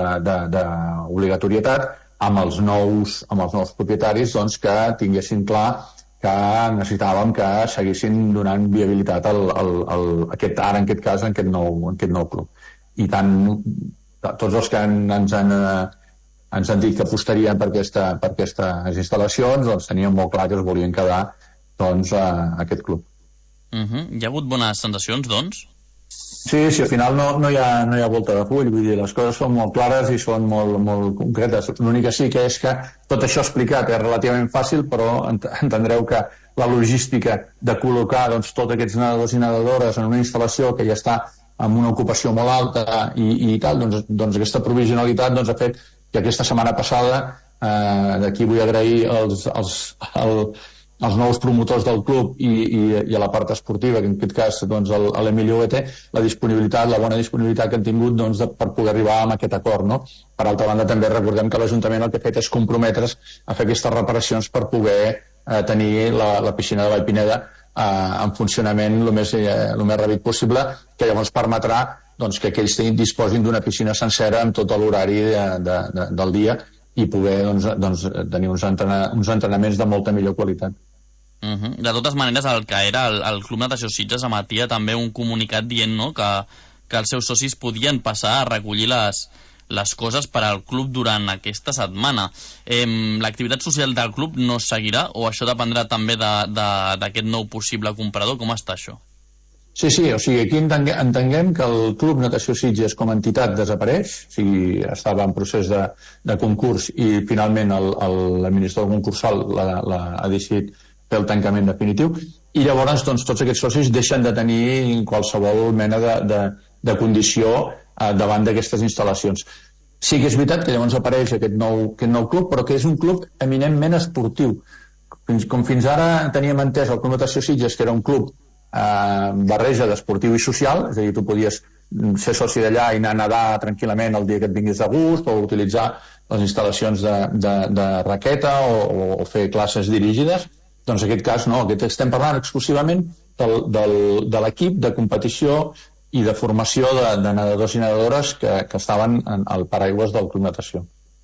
d'obligatorietat, amb els nous, amb els nous propietaris, doncs, que tinguessin clar que necessitàvem que seguissin donant viabilitat al, al, al, aquest, ara en aquest cas en aquest nou, en aquest nou club. I tant tots els que en, ens han ens han dit que apostarien per, aquesta, per aquestes instal·lacions, doncs tenien molt clar que es volien quedar doncs, a aquest club. Uh -huh. Hi ha hagut bones sensacions, doncs? Sí, sí, al final no, no, hi ha, no hi ha volta de full, vull dir, les coses són molt clares i són molt, molt concretes. L'únic que sí que és que tot això explicat és relativament fàcil, però entendreu que la logística de col·locar doncs, tots aquests nedadors i nedadores en una instal·lació que ja està amb una ocupació molt alta i, i tal, doncs, doncs aquesta provisionalitat doncs, ha fet que aquesta setmana passada, eh, d'aquí vull agrair els, els, el, els nous promotors del club i, i, i a la part esportiva, que en aquest cas doncs, l'Emilio Huete, la disponibilitat, la bona disponibilitat que han tingut doncs, de, per poder arribar a aquest acord. No? Per altra banda, també recordem que l'Ajuntament el que ha fet és comprometre's a fer aquestes reparacions per poder eh, tenir la, la piscina de Vallpineda eh, en funcionament el més, eh, el més ràpid possible, que llavors permetrà doncs, que aquells disposin d'una piscina sencera amb tot l'horari de, de, de, del dia i poder doncs, doncs, tenir uns, entrena, uns entrenaments de molta millor qualitat. Uh -huh. De totes maneres, el que era el, el Club Natació Sitges emetia també un comunicat dient, no?, que, que els seus socis podien passar a recollir les, les coses per al club durant aquesta setmana. Eh, L'activitat social del club no seguirà o això dependrà també d'aquest nou possible comprador? Com està això? Sí, sí, o sigui, aquí entenguem, entenguem que el Club Natació Sitges com a entitat desapareix, o sigui, estava en procés de, de concurs i finalment l'administrador concursal la, la, ha decidit fer el tancament definitiu, i llavors doncs, tots aquests socis deixen de tenir qualsevol mena de, de, de condició eh, davant d'aquestes instal·lacions. Sí que és veritat que llavors apareix aquest nou, aquest nou club, però que és un club eminentment esportiu. Fins, com fins ara teníem entès el Club Natació Sitges, que era un club eh, barreja d'esportiu i social, és a dir, tu podies ser soci d'allà i anar a nedar tranquil·lament el dia que et vinguis de gust, o utilitzar les instal·lacions de, de, de raqueta o, o fer classes dirigides. Doncs en aquest cas no, aquest estem parlant exclusivament del, del, de l'equip de competició i de formació de, de nedadors i nedadores que, que estaven en, al paraigües del Club Natació.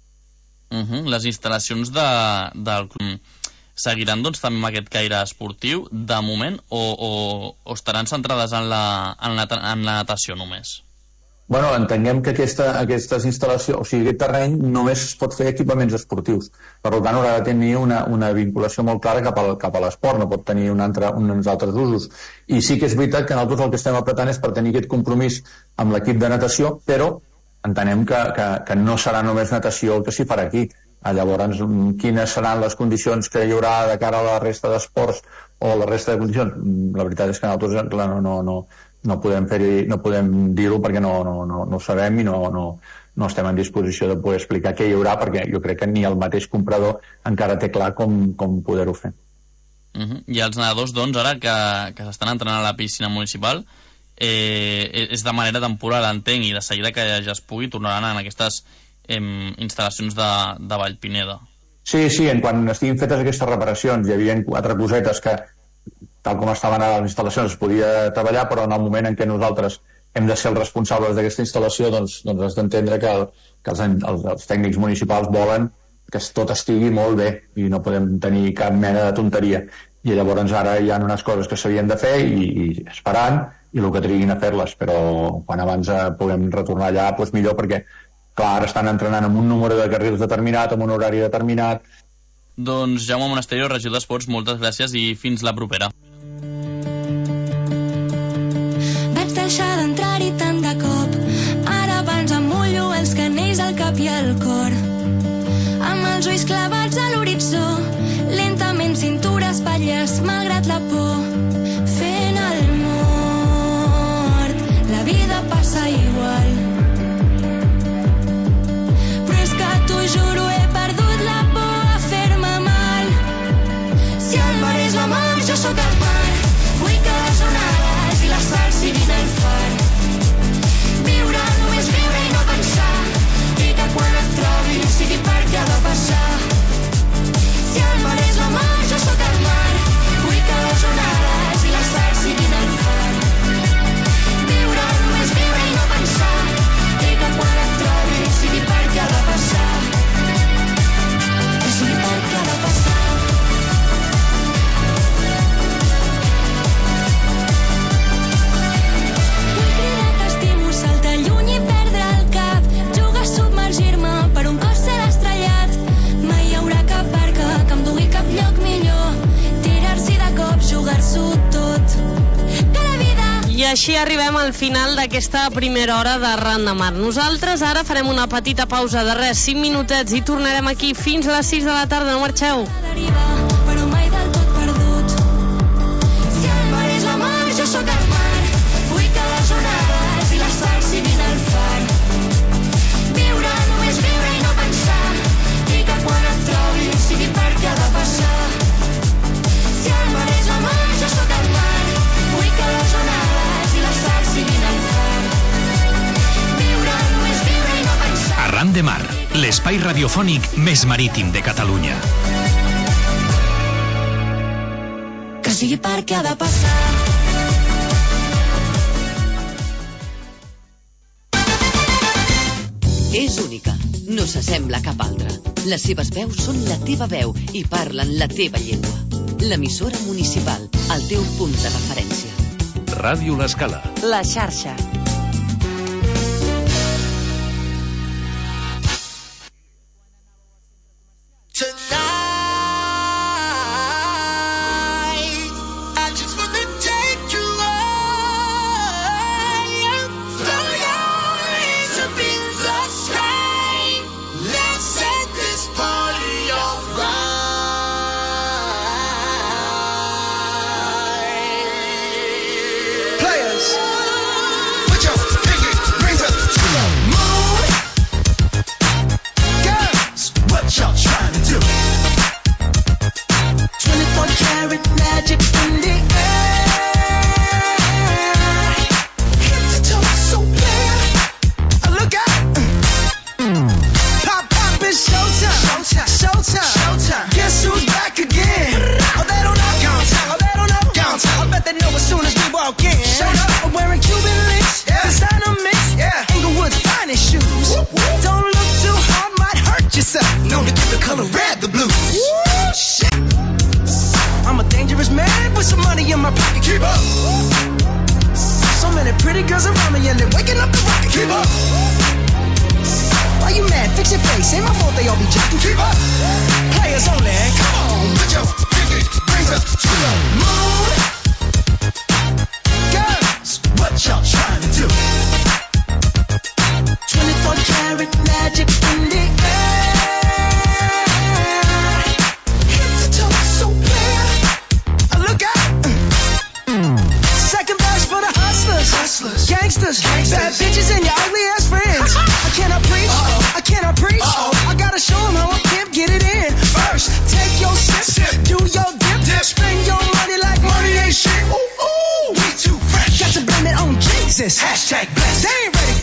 Uh -huh. Les instal·lacions de, del club seguiran doncs també amb aquest caire esportiu de moment o, o, o estaran centrades en la, en, la, en la natació només? Bueno, entenguem que aquesta, aquestes instal·lacions, o sigui, aquest terreny només es pot fer equipaments esportius. Per tant, haurà de tenir una, una vinculació molt clara cap, al, cap a l'esport, no pot tenir un altre, uns altres usos. I sí que és veritat que nosaltres el que estem apretant és per tenir aquest compromís amb l'equip de natació, però entenem que, que, que no serà només natació el que s'hi farà aquí. Llavors, quines seran les condicions que hi haurà de cara a la resta d'esports o la resta de condicions? La veritat és que nosaltres clar, no, no, no, no podem fer-hi, no podem dir-ho perquè no, no, no, no ho sabem i no, no, no estem en disposició de poder explicar què hi haurà, perquè jo crec que ni el mateix comprador encara té clar com, com poder-ho fer. Uh -huh. I els nedadors, doncs, ara que, que s'estan entrenant a la piscina municipal, eh, és de manera temporal, entenc, i de seguida que ja es pugui tornaran en aquestes eh, instal·lacions de, de Vallpineda. Sí, sí, en quan estiguin fetes aquestes reparacions, hi havia quatre cosetes que, tal com estaven a les instal·lacions, es podia treballar, però en el moment en què nosaltres hem de ser els responsables d'aquesta instal·lació, doncs, doncs has d'entendre que, el, que els, els, els tècnics municipals volen que tot estigui molt bé i no podem tenir cap mena de tonteria. I llavors ara hi ha unes coses que s'havien de fer i, i esperant, i el que triguin a fer-les, però quan abans eh, puguem retornar allà, doncs millor, perquè clar, ara estan entrenant amb un número de carrils determinat, amb un horari determinat. Doncs Jaume Monasterio, regidor d'Esports, moltes gràcies i fins la propera. Vaig deixar d'entrar-hi tant de cop, ara abans em mullo els canells al cap i al cor. Amb els ulls clavats a l'horitzó, lentament cintura, espatlles, malgrat la por. Fent el mort, la vida passa igual. Però és que t'ho juro, he perdut la por a fer-me mal. Si el mar és la mar, jo sóc el mar. Vull que les onades i la sal siguin el far. Viure, només viure i no pensar. I que quan et trobi sigui perquè ha de passar. Si el mar és la mar, jo sóc el mar. Vull que les onades i la sal siguin el far. Viure, només viure i no pensar. I que quan et trobi sigui perquè ha de passar. I sigui perquè ha de passar. Vull cridar t'estimo, saltar lluny i perdre el cap. Jugar a submergir-me per un cos ser estrellat. Mai hi haurà cap barca que em dugui cap lloc millor. Tirar-s'hi de cop, jugar-s'ho tot. Que la vida... I així arribem al final d'aquesta primera hora de Ran de Mar. Nosaltres ara farem una petita pausa de res, cinc minutets, i tornarem aquí fins a les sis de la tarda. No marxeu. Però mai del tot perdut. Si el mar és la mar, jo sóc el mar. Vull que les onades i la sal siguin el far. Viure, només viure i no pensar. I que quan et trobi sigui perquè ha de passar. Si el mar és la mar, jo sóc el mar. Vull que les onades i la sal siguin el far. Viure, només viure i no pensar. Arran de Mar, l'espai radiofònic més marítim de Catalunya. Que sigui perquè ha de passar. És única, no s'assembla a cap altra. Les seves veus són la teva veu i parlen la teva llengua. L'emissora municipal, el teu punt de referència. Ràdio L'Escala. La xarxa. I cannot preach, I cannot preach. I gotta show them how I can't get it.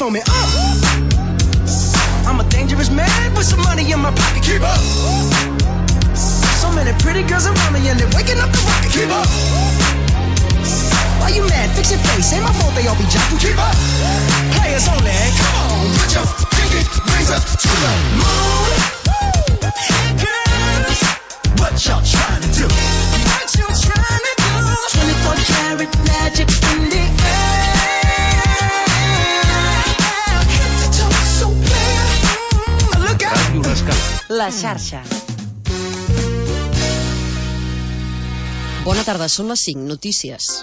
for me. Uh. I'm a dangerous man with some money in my pocket. Keep up. So many pretty girls around me and they're waking up the rocket. Keep up. Why you mad? Fix your face. Ain't my fault they all be jocking. Keep up. Players only. Come on, put your pinky rings up to the moon. Hey girls, what y'all trying to do? What you trying to do? twenty-four karat magic in the air. Head to toe so clear. Look out. La xarxa. Bona tarda, són les cinc notícies.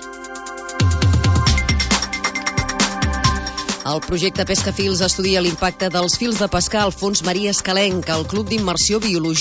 El projecte Pescafils estudia l'impacte dels fils de pescar al fons marí escalenc. El Club d'Immersió Biologia